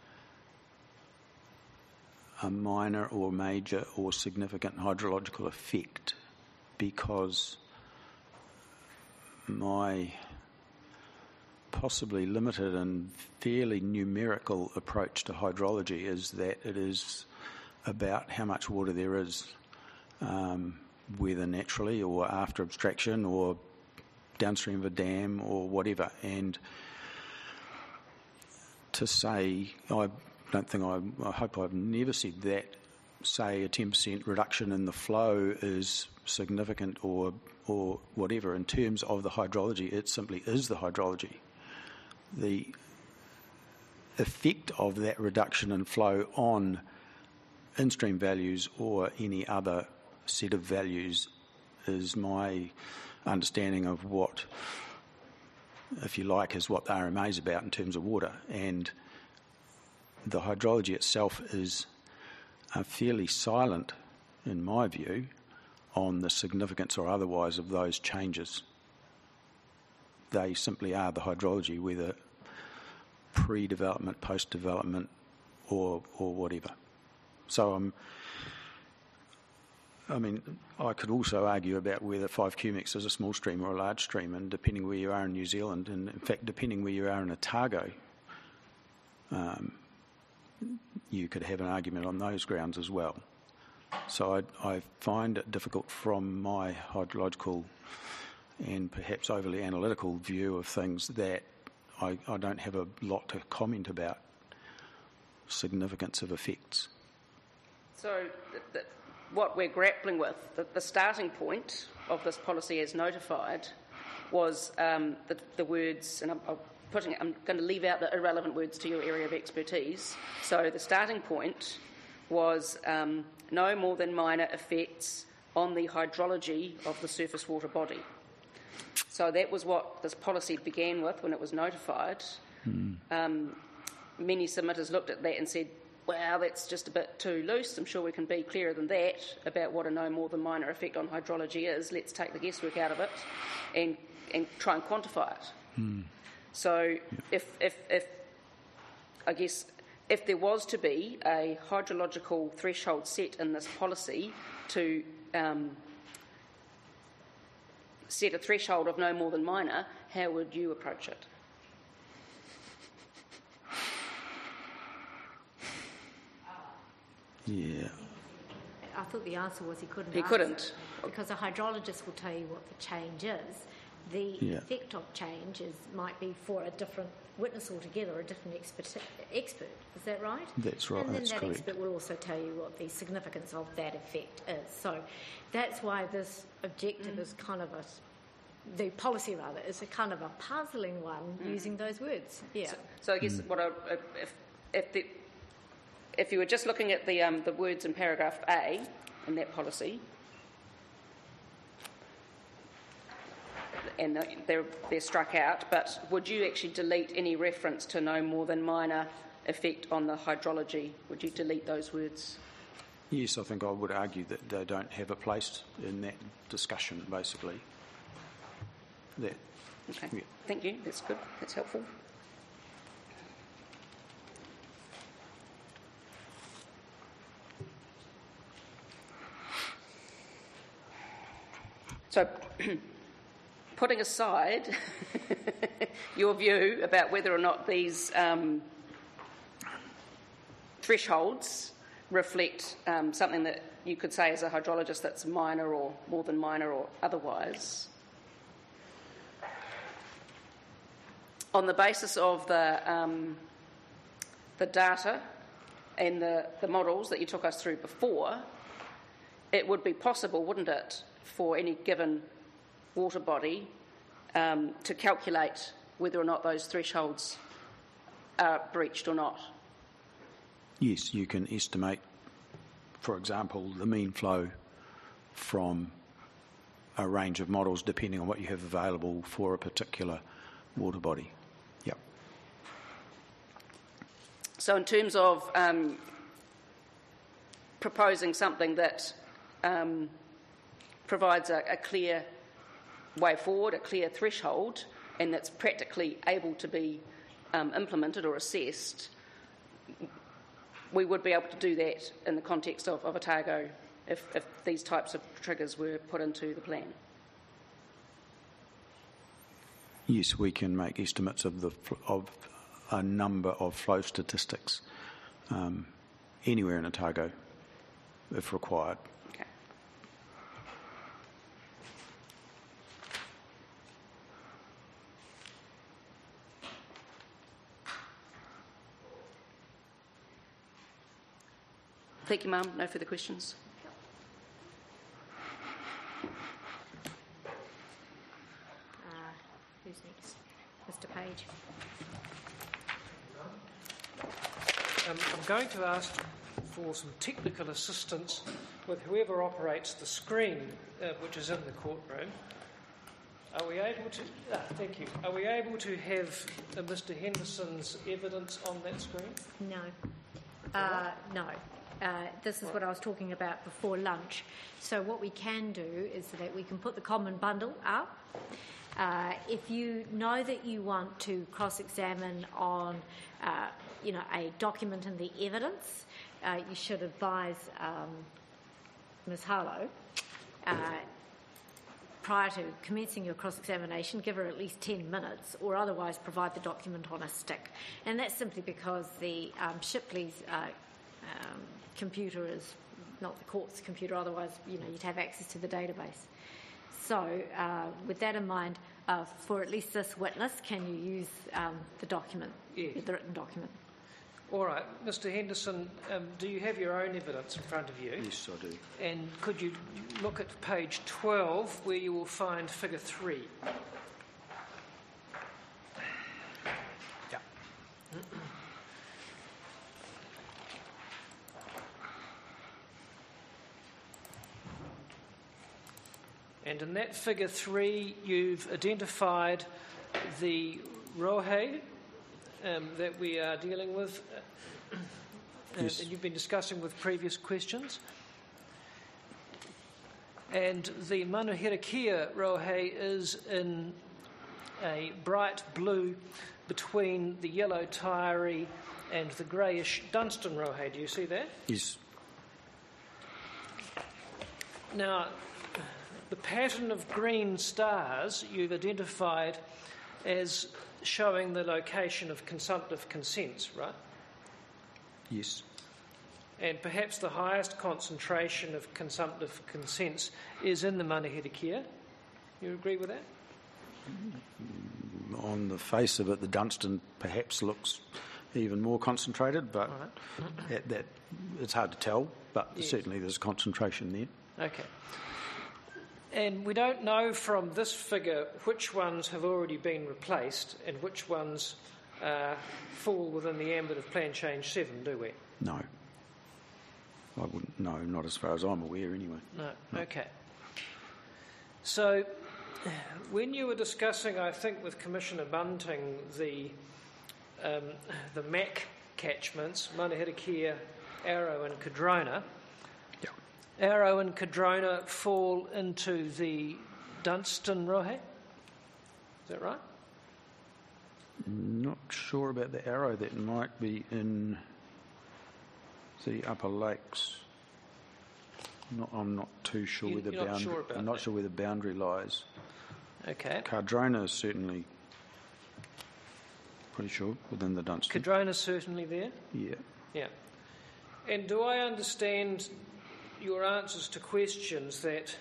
E: a minor or major or significant hydrological effect because my possibly limited and fairly numerical approach to hydrology is that it is about how much water there is, whether naturally or after abstraction or downstream of a dam or whatever. And to say, I hope I've never said that, say a 10% reduction in the flow is significant or whatever. In terms of the hydrology, it simply is the hydrology. The effect of that reduction in flow on in-stream values or any other set of values is my understanding of what, if you like, is what the RMA is about in terms of water. And the hydrology itself is fairly silent, in my view, on the significance or otherwise of those changes. They simply are the hydrology, whether pre-development, post-development, or whatever. So I could also argue about whether 5 cubics is a small stream or a large stream, and depending where you are in New Zealand, and in fact depending where you are in Otago, you could have an argument on those grounds as well. So I find it difficult from my hydrological and perhaps overly analytical view of things that I don't have a lot to comment about significance of effects.
G: So what we're grappling with, the starting point of this policy as notified, was the words, and I'm going to leave out the irrelevant words to your area of expertise. So the starting point was no more than minor effects on the hydrology of the surface water body. So that was what this policy began with when it was notified. Many submitters looked at that and said, well, that's just a bit too loose. I'm sure we can be clearer than that about what a no more than minor effect on hydrology is. Let's take the guesswork out of it and try and quantify it. So if there was to be a hydrological threshold set in this policy to set a threshold of no more than minor, how would you approach it?
E: Yeah.
A: I thought the answer was he couldn't.
G: He couldn't.
A: Because a hydrologist will tell you what the change is. The effect of change might be for a different witness altogether, a different expert. Is that right?
E: That's right,
A: and then
E: that's
A: that
E: correct.
A: expert will also tell you what the significance of that effect is. So that's why this objective is kind of the policy rather, is a kind of a puzzling one using those words. Yeah.
G: So I guess if you were just looking at the words in paragraph A in that policy, and they're struck out, but would you actually delete any reference to no more than minor effect on the hydrology? Would you delete those words?
E: Yes, I think I would argue that they don't have a place in that discussion, basically.
G: Okay, Thank you. That's good. That's helpful. So, putting aside your view about whether or not these thresholds reflect something that you could say as a hydrologist that's minor or more than minor or otherwise, on the basis of the data and the models that you took us through before, it would be possible, wouldn't it, for any given water body to calculate whether or not those thresholds are breached or not?
E: Yes, you can estimate, for example, the mean flow from a range of models depending on what you have available for a particular water body. Yep.
G: So in terms of proposing something that provides a clear way forward, a clear threshold, and that's practically able to be implemented or assessed, we would be able to do that in the context of Otago if these types of triggers were put into the plan.
E: Yes, we can make estimates of a number of flow statistics anywhere in Otago if required.
G: Okay. Thank you, Ma'am. No further questions.
A: Who's next? Mr. Page.
H: I'm going to ask for some technical assistance with whoever operates the screen which is in the courtroom. Are we able to... thank you. Are we able to have Mr. Henderson's evidence on that screen?
A: No. No. This is what I was talking about before lunch. So what we can do is that we can put the common bundle up. If you know that you want to cross-examine on, a document in the evidence, you should advise Ms. Harlow prior to commencing your cross-examination, give her at least 10 minutes, or otherwise provide the document on a stick. And that's simply because the Shipley's computer is not the court's computer, otherwise, you'd have access to the database. So, with that in mind, for at least this witness, can you use the document,
H: Yes.
A: the written document?
H: All right. Mr. Henderson, do you have your own evidence in front of you?
E: Yes, I do.
H: And could you look at page 12 where you will find figure 3? And in that figure 3, you've identified the rohe that we are dealing with,
E: Yes.
H: and you've been discussing with previous questions. And the Manuherikia rohe is in a bright blue between the yellow Taieri and the greyish Dunstan rohe. Do you see that?
E: Yes.
H: Now, the pattern of green stars you've identified as showing the location of consumptive consents, right?
E: Yes.
H: And perhaps the highest concentration of consumptive consents is in the Manuherikia. You agree with that?
E: On the face of it, the Dunstan perhaps looks even more concentrated, but that it's hard to tell, but
H: Yes.
E: certainly there's concentration there.
H: Okay. And we don't know from this figure which ones have already been replaced and which ones fall within the ambit of Plan Change 7, do we?
E: No. I wouldn't know, not as far as I'm aware anyway.
H: No. Okay. So, when you were discussing, I think, with Commissioner Bunting, the MAC catchments, Manuherikia, Arrow and Cardrona, Arrow and Cardrona fall into the Dunstan rohe. Is that right?
E: Not sure about the Arrow. That might be in the Upper Lakes. I'm not too sure where the
H: You're not
E: boundary.
H: sure about
E: I'm not
H: that?
E: sure where the boundary lies.
H: Okay.
E: Cardrona is certainly pretty sure within the Dunstan.
H: Cardrona's certainly there.
E: Yeah.
H: Yeah. And do I understand your answers to questions that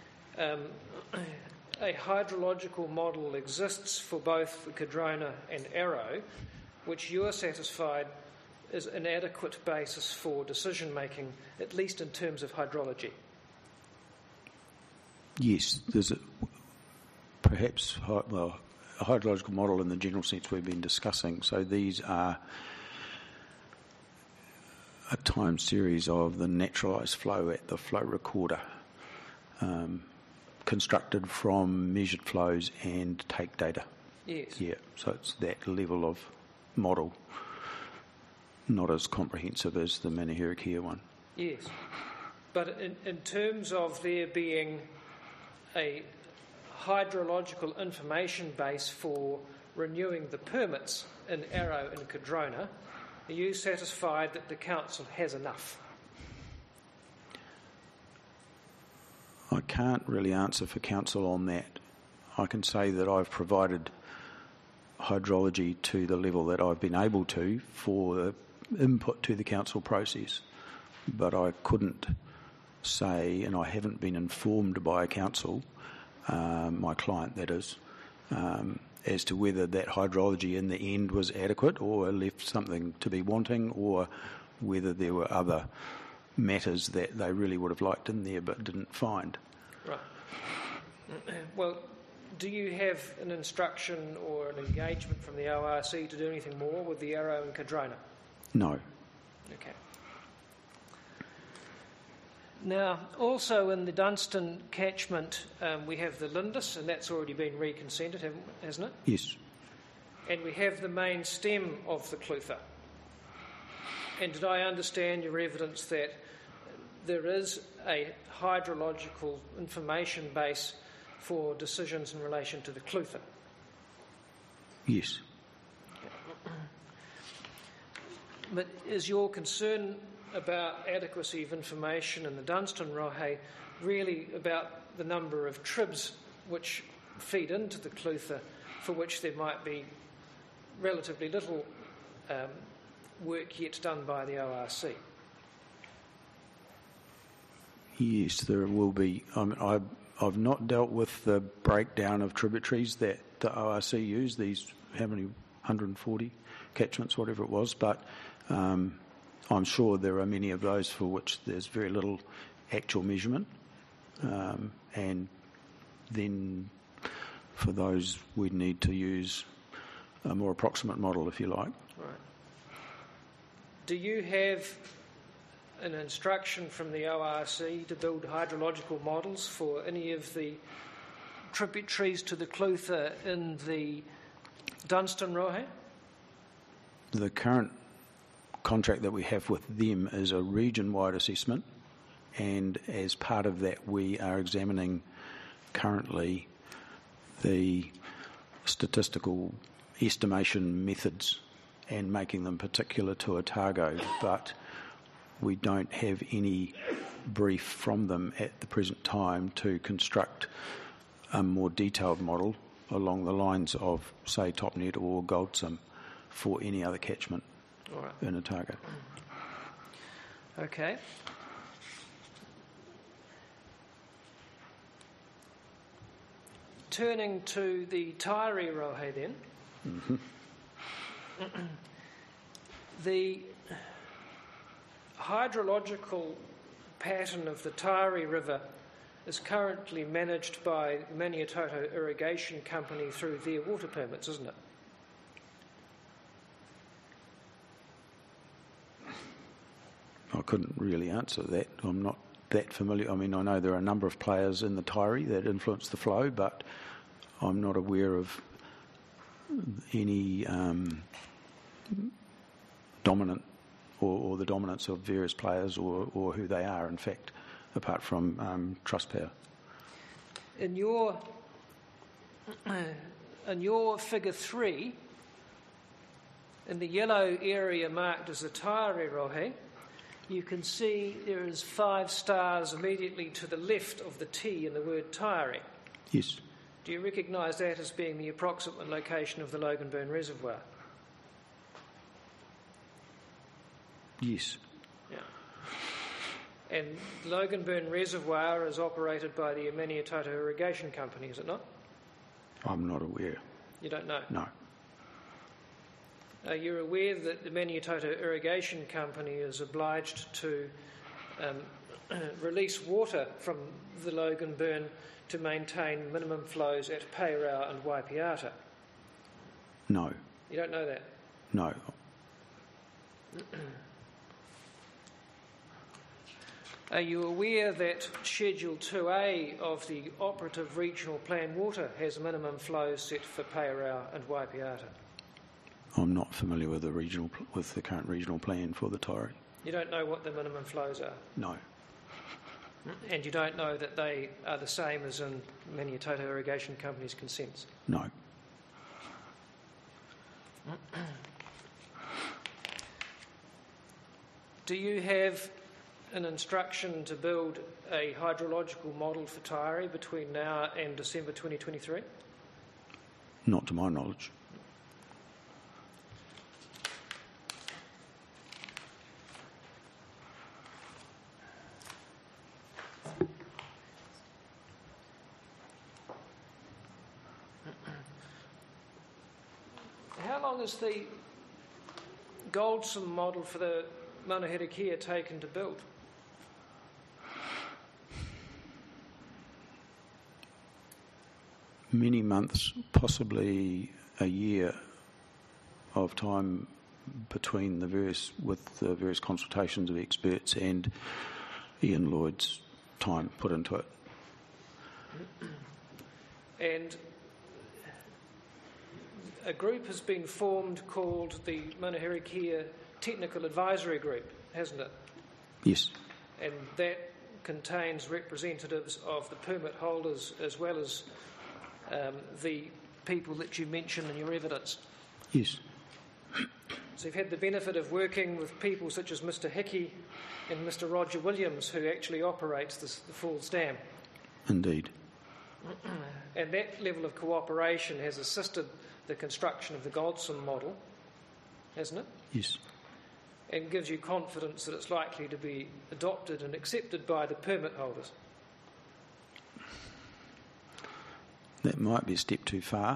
H: a hydrological model exists for both the Cardrona and Arrow, which you are satisfied is an adequate basis for decision making, at least in terms of hydrology?
E: Yes, there's perhaps a hydrological model in the general sense we've been discussing. So these are a time series of the naturalised flow at the flow recorder, constructed from measured flows and take data.
H: Yes.
E: Yeah, so it's that level of model, not as comprehensive as the Manuherikia one.
H: Yes. But in terms of there being a hydrological information base for renewing the permits in Arrow and Cardrona, are you satisfied that the council has enough?
E: I can't really answer for council on that. I can say that I've provided hydrology to the level that I've been able to for the input to the council process, but I couldn't say, and I haven't been informed by council, my client that is, as to whether that hydrology in the end was adequate or left something to be wanting, or whether there were other matters that they really would have liked in there but didn't find.
H: Right. Well, do you have an instruction or an engagement from the ORC to do anything more with the Arrow and Cardrona?
E: No.
H: Okay. Now, also in the Dunstan catchment, we have the Lindis, and that's already been reconsented, hasn't it?
E: Yes.
H: And we have the main stem of the Clutha. And did I understand your evidence that there is a hydrological information base for decisions in relation to the Clutha?
E: Yes.
H: But is your concern about adequacy of information in the Dunstan rohe really about the number of tribs which feed into the Clutha, for which there might be relatively little work yet done by the ORC?
E: Yes, there will be. I've not dealt with the breakdown of tributaries that the ORC use, these, how many, 140 catchments, whatever it was, but I'm sure there are many of those for which there's very little actual measurement, and then for those we'd need to use a more approximate model, if you like.
H: Right. Do you have an instruction from the ORC to build hydrological models for any of the tributaries to the Clutha in the Dunstan Rohe?
E: The current contract that we have with them is a region-wide assessment, and as part of that we are examining currently the statistical estimation methods and making them particular to Otago, but we don't have any brief from them at the present time to construct a more detailed model along the lines of, say, Topnet or Goldsum for any other catchment in Otago.
H: Okay. Turning to the Tairi Rohe then.
E: Mm-hmm.
H: The hydrological pattern of the Tairi River is currently managed by Maniatoto Irrigation Company through their water permits, isn't it?
E: I couldn't really answer that. I'm not that familiar. I mean, I know there are a number of players in the Tairi that influence the flow, but I'm not aware of any dominant or the dominance of various players or who they are, in fact, apart from Trustpower.
H: In your figure 3, in the yellow area marked as the Tairi Rohe, you can see there is 5 stars immediately to the left of the T in the word Tairi.
E: Yes.
H: Do you recognise that as being the approximate location of the Loganburn Reservoir?
E: Yes.
H: Yeah. And Loganburn Reservoir is operated by the Maniatoto Irrigation Company, is it not?
E: I'm not aware.
H: You don't know?
E: No.
H: You're aware that the Maniatoto Irrigation Company is obliged to release water from the Loganburn to maintain minimum flows at Paerau and Waipiata?
E: No.
H: You don't know that?
E: No.
H: Are you aware that Schedule 2A of the operative regional plan water has minimum flows set for Paerau and Waipiata?
E: I'm not familiar with the current regional plan for the Tairi.
H: You don't know what the minimum flows are?
E: No.
H: And you don't know that they are the same as in Maniatoto Irrigation Company's consents?
E: No.
H: Do you have an instruction to build a hydrological model for Tairi between now and December 2023?
E: Not to my knowledge.
H: How long is the Goldsum model for the Manahirakia taken to build?
E: Many months, possibly a year of time between the various consultations of experts and Ian Lloyd's time put into it.
H: And a group has been formed called the Manahirakia Technical Advisory Group, hasn't it?
E: Yes.
H: And that contains representatives of the permit holders as well as the people that you mention in your evidence.
E: Yes.
H: So you've had the benefit of working with people such as Mr. Hickey and Mr. Roger Williams, who actually operates the Falls Dam.
E: Indeed.
H: And that level of cooperation has assisted the construction of the Goldsum model, hasn't it?
E: Yes.
H: And gives you confidence that it's likely to be adopted and accepted by the permit holders.
E: That might be a step too far.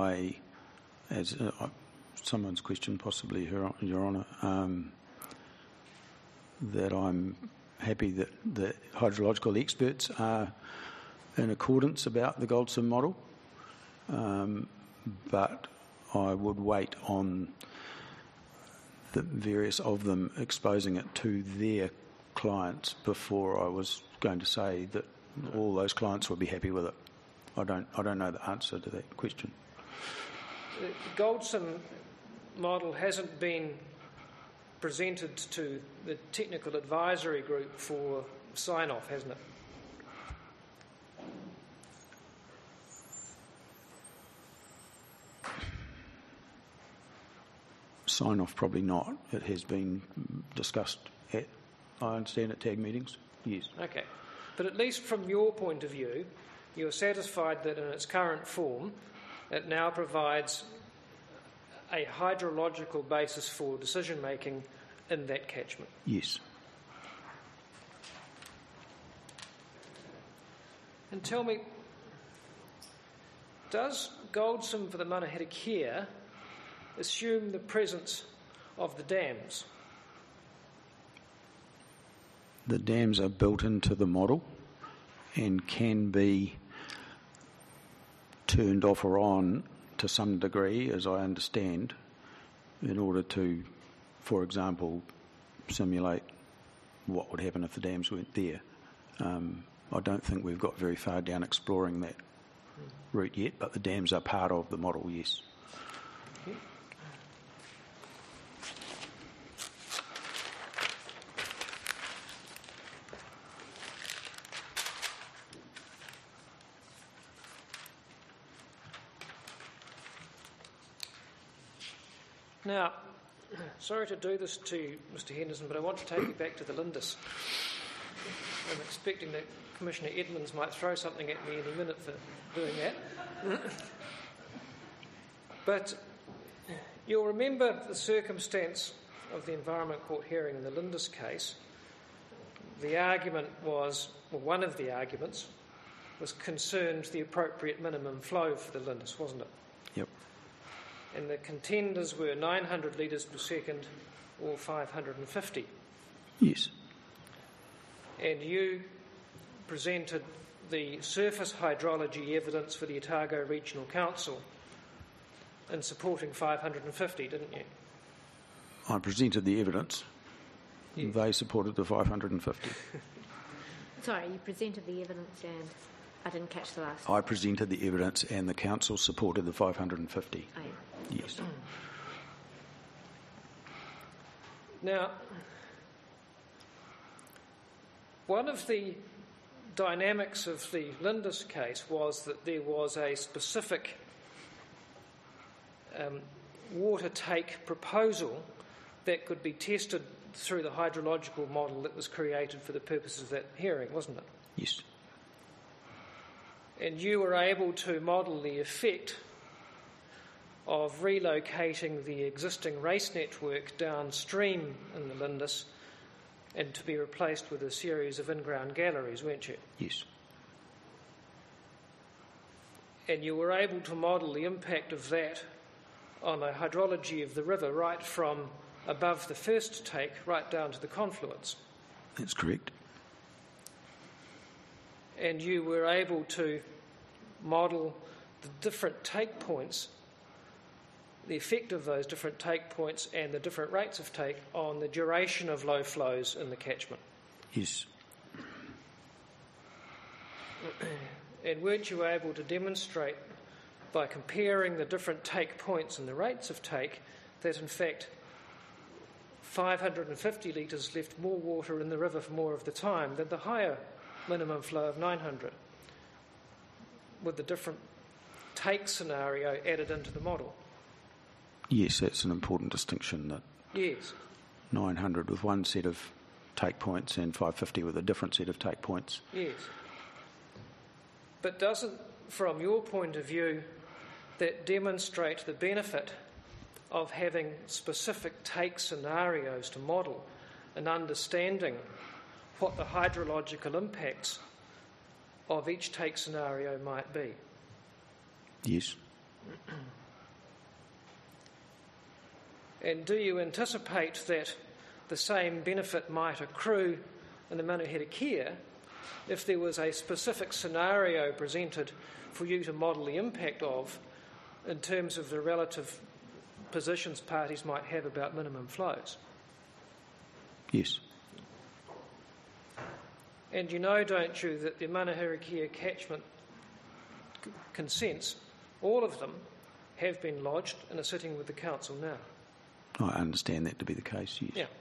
E: Someone's question, possibly Your Honour, that I'm happy that the hydrological experts are in accordance about the Goldsum model, but I would wait on the various of them exposing it to their clients before I was going to say that all those clients would be happy with it. I don't know the answer to that question.
H: The Goldson model hasn't been presented to the technical advisory group for sign-off, hasn't it?
E: Sign-off, probably not. It has been discussed at, I understand, at TAG meetings. Yes.
H: Okay. But at least from your point of view, you're satisfied that in its current form, it now provides a hydrological basis for decision-making in that catchment?
E: Yes.
H: And tell me, does Goldson for the Manahira assume the presence of the dams?
E: The dams are built into the model and can be turned off or on to some degree, as I understand, in order to, for example, simulate what would happen if the dams weren't there. I don't think we've got very far down exploring that route yet, but the dams are part of the model, yes.
H: Okay. Now, sorry to do this to you, Mr. Henderson, but I want to take you back to the Lindis. I'm expecting that Commissioner Edmonds might throw something at me any minute for doing that. But you'll remember the circumstance of the Environment Court hearing in the Lindis case. The argument was, well, one of the arguments was concerned the appropriate minimum flow for the Lindis, wasn't it?
E: Yep.
H: And the contenders were 900 litres per second or 550.
E: Yes.
H: And you presented the surface hydrology evidence for the Otago Regional Council in supporting 550, didn't you?
E: I presented the evidence.
H: Yes.
E: They supported the 550.
A: Sorry, you presented the evidence and I didn't catch the last.
E: I presented the evidence and the council supported the 550.
A: Oh, yeah.
E: Yes.
H: Now, one of the dynamics of the Lindis case was that there was a specific water take proposal that could be tested through the hydrological model that was created for the purposes of that hearing, wasn't it?
E: Yes.
H: And you were able to model the effect of relocating the existing race network downstream in the Lindis and to be replaced with a series of in-ground galleries, weren't you?
E: Yes.
H: And you were able to model the impact of that on the hydrology of the river right from above the first take right down to the confluence.
E: That's correct.
H: And you were able to model the different take points, the effect of those different take points and the different rates of take on the duration of low flows in the catchment.
E: Yes.
H: And weren't you able to demonstrate by comparing the different take points and the rates of take that in fact 550 litres left more water in the river for more of the time than the higher minimum flow of 900, with the different take scenario added into the model?
E: Yes, that's an important distinction, that
H: Yes.
E: 900 with one set of take points and 550 with a different set of take points.
H: Yes. But doesn't, from your point of view, that demonstrate the benefit of having specific take scenarios to model and understanding what the hydrological impacts of each take scenario might be?
E: Yes.
H: And do you anticipate that the same benefit might accrue in the Manahira if there was a specific scenario presented for you to model the impact of in terms of the relative positions parties might have about minimum flows?
E: Yes.
H: And you know, don't you, that the Manahirakia catchment consents, all of them have been lodged and are sitting with the council now.
E: I understand that to be the case, yes.
H: Yeah.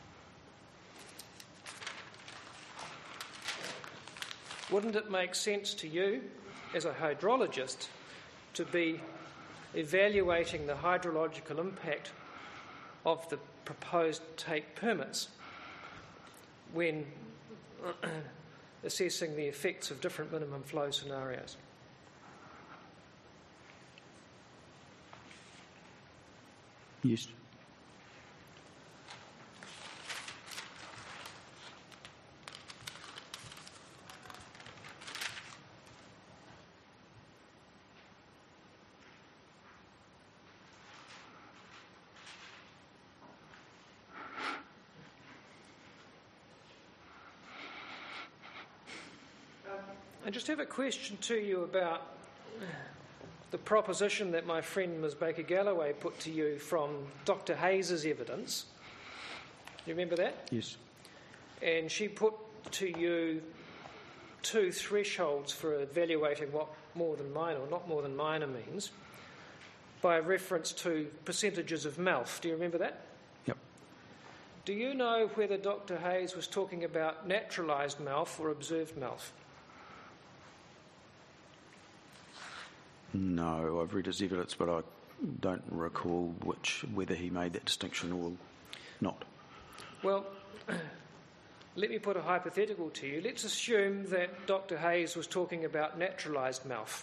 H: Wouldn't it make sense to you, as a hydrologist, to be evaluating the hydrological impact of the proposed take permits when assessing the effects of different minimum flow scenarios?
E: Yes.
H: I just have a question to you about the proposition that my friend Ms Baker-Galloway put to you from Dr Hayes's evidence. Do you remember that?
E: Yes.
H: And she put to you two thresholds for evaluating what more than minor or not more than minor means by reference to percentages of MALF. Do you remember that?
E: Yep.
H: Do you know whether Dr Hayes was talking about naturalised MALF or observed MALF?
E: No, I've read his evidence, but I don't recall whether he made that distinction or not.
H: Well, let me put a hypothetical to you. Let's assume that Dr Hayes was talking about naturalised MALF.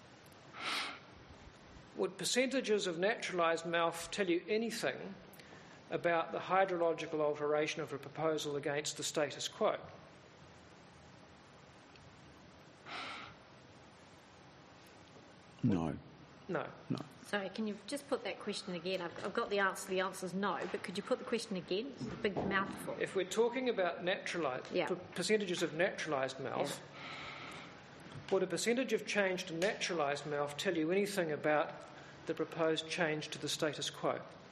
H: Would percentages of naturalised MALF tell you anything about the hydrological alteration of a proposal against the status quo?
E: No.
H: No.
E: No.
A: Sorry, can you just put that question again? I've got the answer. The answer is no, but could you put the question again? It's a big mouthful.
H: If we're talking about percentages of naturalised MALF, would a percentage of change to naturalised MALF tell you anything about the proposed change to the status quo?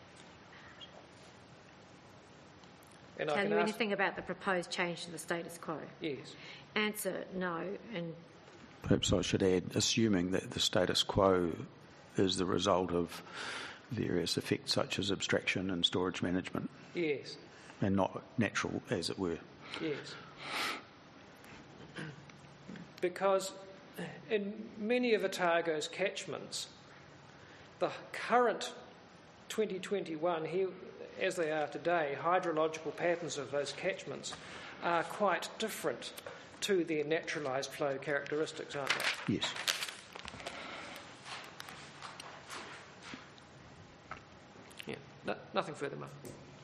H: And
A: tell you anything about the proposed change to the status quo?
H: Yes.
A: Answer, no. And
E: perhaps I should add, assuming that the status quo is the result of various effects such as abstraction and storage management.
H: Yes.
E: And not natural, as it were.
H: Yes. Because in many of Otago's catchments, the current 2021, here as they are today, hydrological patterns of those catchments are quite different to their naturalised flow characteristics, aren't they?
E: Yes.
H: Yeah, nothing further, Mark.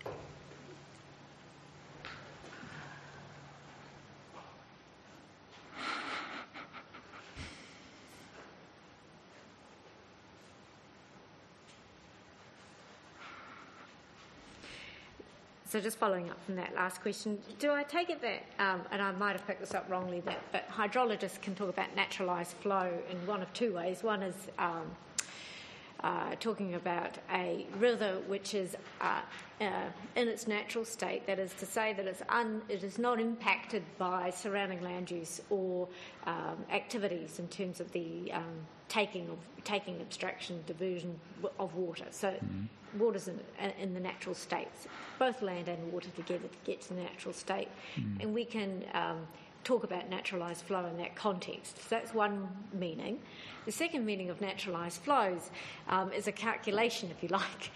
A: so just following up from that last question, do I take it that, and I might have picked this up wrongly, but hydrologists can talk about naturalised flow in one of two ways. One is talking about a river which is in its natural state, that is to say that it is not impacted by surrounding land use or activities in terms of the taking, abstraction, diversion of water. So water's in the natural states, both land and water together to get to the natural state. And we can talk about naturalised flow in that context. So that's one meaning. The second meaning of naturalised flows is a calculation, if you like,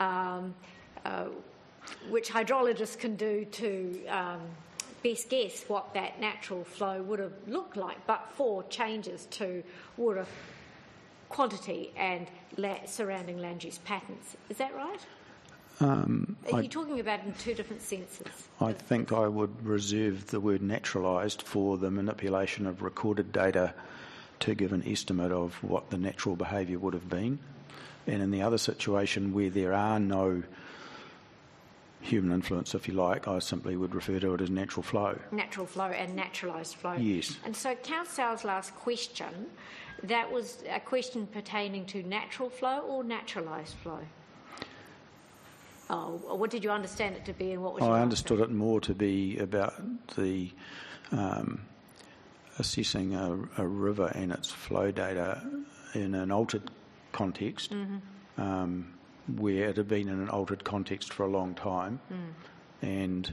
A: which hydrologists can do to best guess what that natural flow would have looked like, but for changes to water quantity and surrounding land use patterns. Is that right? Are you talking about in two different senses?
E: I think I would reserve the word naturalised for the manipulation of recorded data to give an estimate of what the natural behaviour would have been. And in the other situation where there are no human influence, if you like, I simply would refer to it as natural flow.
A: Natural flow and naturalised flow.
E: Yes.
A: And so Council's last question, that was a question pertaining to natural flow or naturalised flow? Oh, what did you understand it to be, and what was your
E: I
A: answer?
E: understood it more to be about the assessing a river and its flow data in an altered context, where it had been in an altered context for a long time, and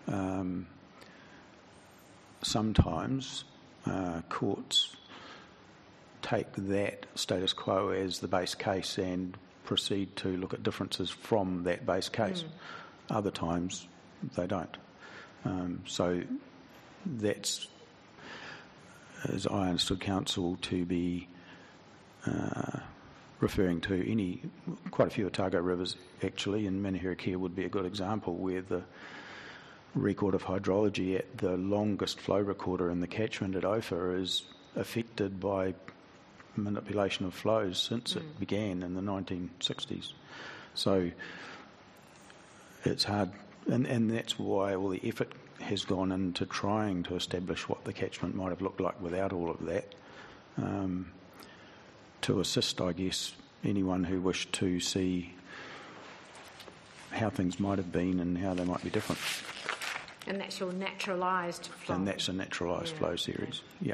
E: sometimes courts take that status quo as the base case and proceed to look at differences from that base case. Other times they don't. So that's, as I understood counsel, to be referring to quite a few Otago rivers actually, and Manahira would be a good example, where the record of hydrology at the longest flow recorder in the catchment at Ophir is affected by manipulation of flows since it began in the 1960s. So it's hard, and that's why all the effort has gone into trying to establish what the catchment might have looked like without all of that, to assist, I guess, anyone who wished to see how things might have been and how they might be different.
A: And that's your naturalised flow.
E: And that's a naturalised flow series, yeah.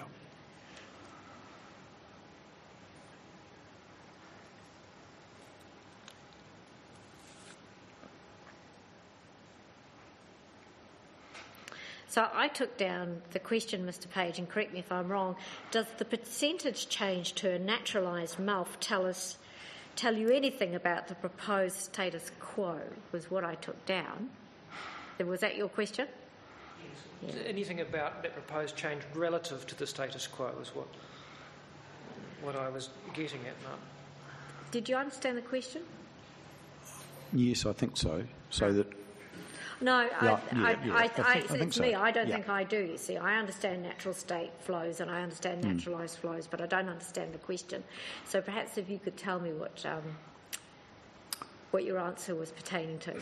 A: So I took down the question, Mr. Page, and correct me if I'm wrong. Does the percentage change to a naturalised MALF tell you anything about the proposed status quo? Was what I took down. Was that your question?
H: Yes. Yeah. Anything about that proposed change relative to the status quo is what I was getting at, Mark.
A: Did you understand the question?
E: Yes, I think so. So that.
A: No,
E: I think
A: it's
E: so.
A: me. I don't think I do, you see. I understand natural state flows and I understand naturalised flows, but I don't understand the question. So perhaps if you could tell me what your answer was pertaining to.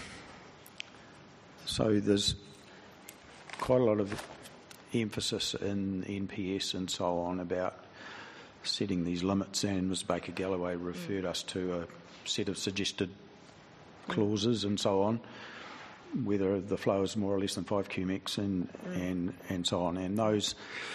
E: So there's quite a lot of emphasis in NPS and so on about setting these limits, and Ms Baker-Galloway referred us to a set of suggested clauses and so on, whether the flow is more or less than 5 cubics and so on. And those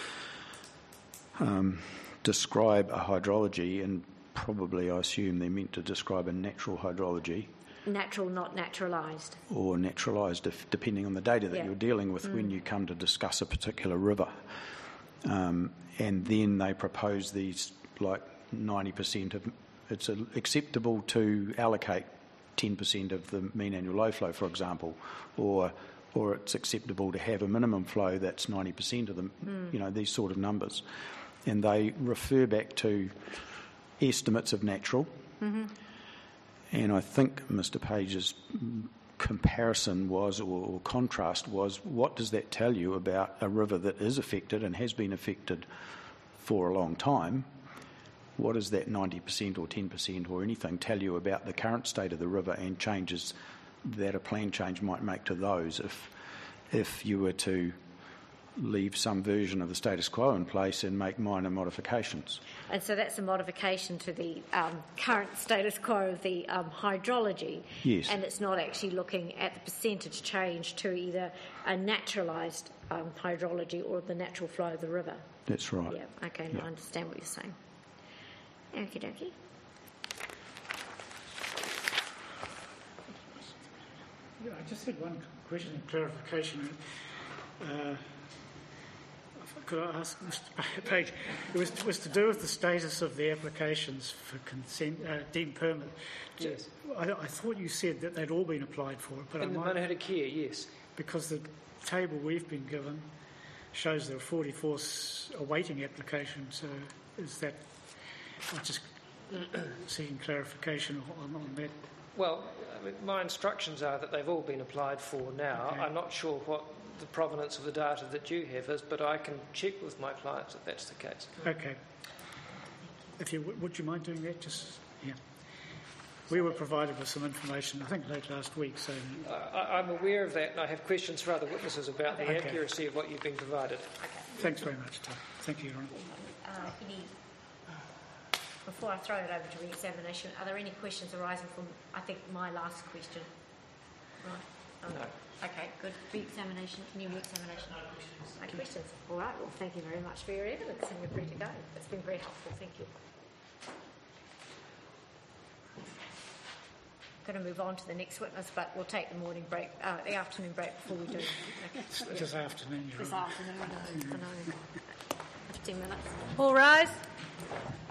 E: describe a hydrology, and probably I assume they're meant to describe a natural hydrology.
A: Natural, not naturalised.
E: Or naturalised, depending on the data that you're dealing with when you come to discuss a particular river. And then they propose these, like 90% of, it's acceptable to allocate 10% of the mean annual low flow, for example, or it's acceptable to have a minimum flow that's 90% of them, these sort of numbers. And they refer back to estimates of natural. And I think Mr Page's comparison was, or contrast was, what does that tell you about a river that is affected and has been affected for a long time? What does that 90% or 10% or anything tell you about the current state of the river and changes that a plan change might make to those if you were to leave some version of the status quo in place and make minor modifications?
A: And so that's a modification to the current status quo of the hydrology.
E: Yes.
A: And it's not actually looking at the percentage change to either a naturalised hydrology or the natural flow of the river.
E: That's right.
A: Yeah, okay, I understand what you're saying. Okie dokie.
B: Yeah, I just had one question and clarification. Could I ask Mr Page? It was to do with the status of the applications for consent, deemed permit.
H: Yes.
B: I thought you said that they'd all been applied for, but
H: in the Manahira Kia, yes.
B: Because the table we've been given shows there are 44 awaiting applications. So is that? I'm just seeking clarification on that.
H: Well, I mean, my instructions are that they've all been applied for now.
B: Okay.
H: I'm not sure what the provenance of the data that you have is, but I can check with my clients if that's the case.
B: Okay. Would you mind doing that? We were provided with some information, I think, late last week. So
H: I'm aware of that, and I have questions for other witnesses about the accuracy of what you've been provided.
B: Thanks very much, Tom. Thank you, Your Honour.
A: Before I throw it over to re-examination, are there any questions arising from, I think, my last question? Right. Oh, no. Okay, good. Re-examination, new re-examination. No questions. All right, well, thank you very much for your evidence and you're free to go. It's been very helpful. Thank you. Going to move on to the next witness, but we'll take the morning break, the afternoon break before we do. Okay.
B: This afternoon.
A: This afternoon, I know. 15 minutes. All rise.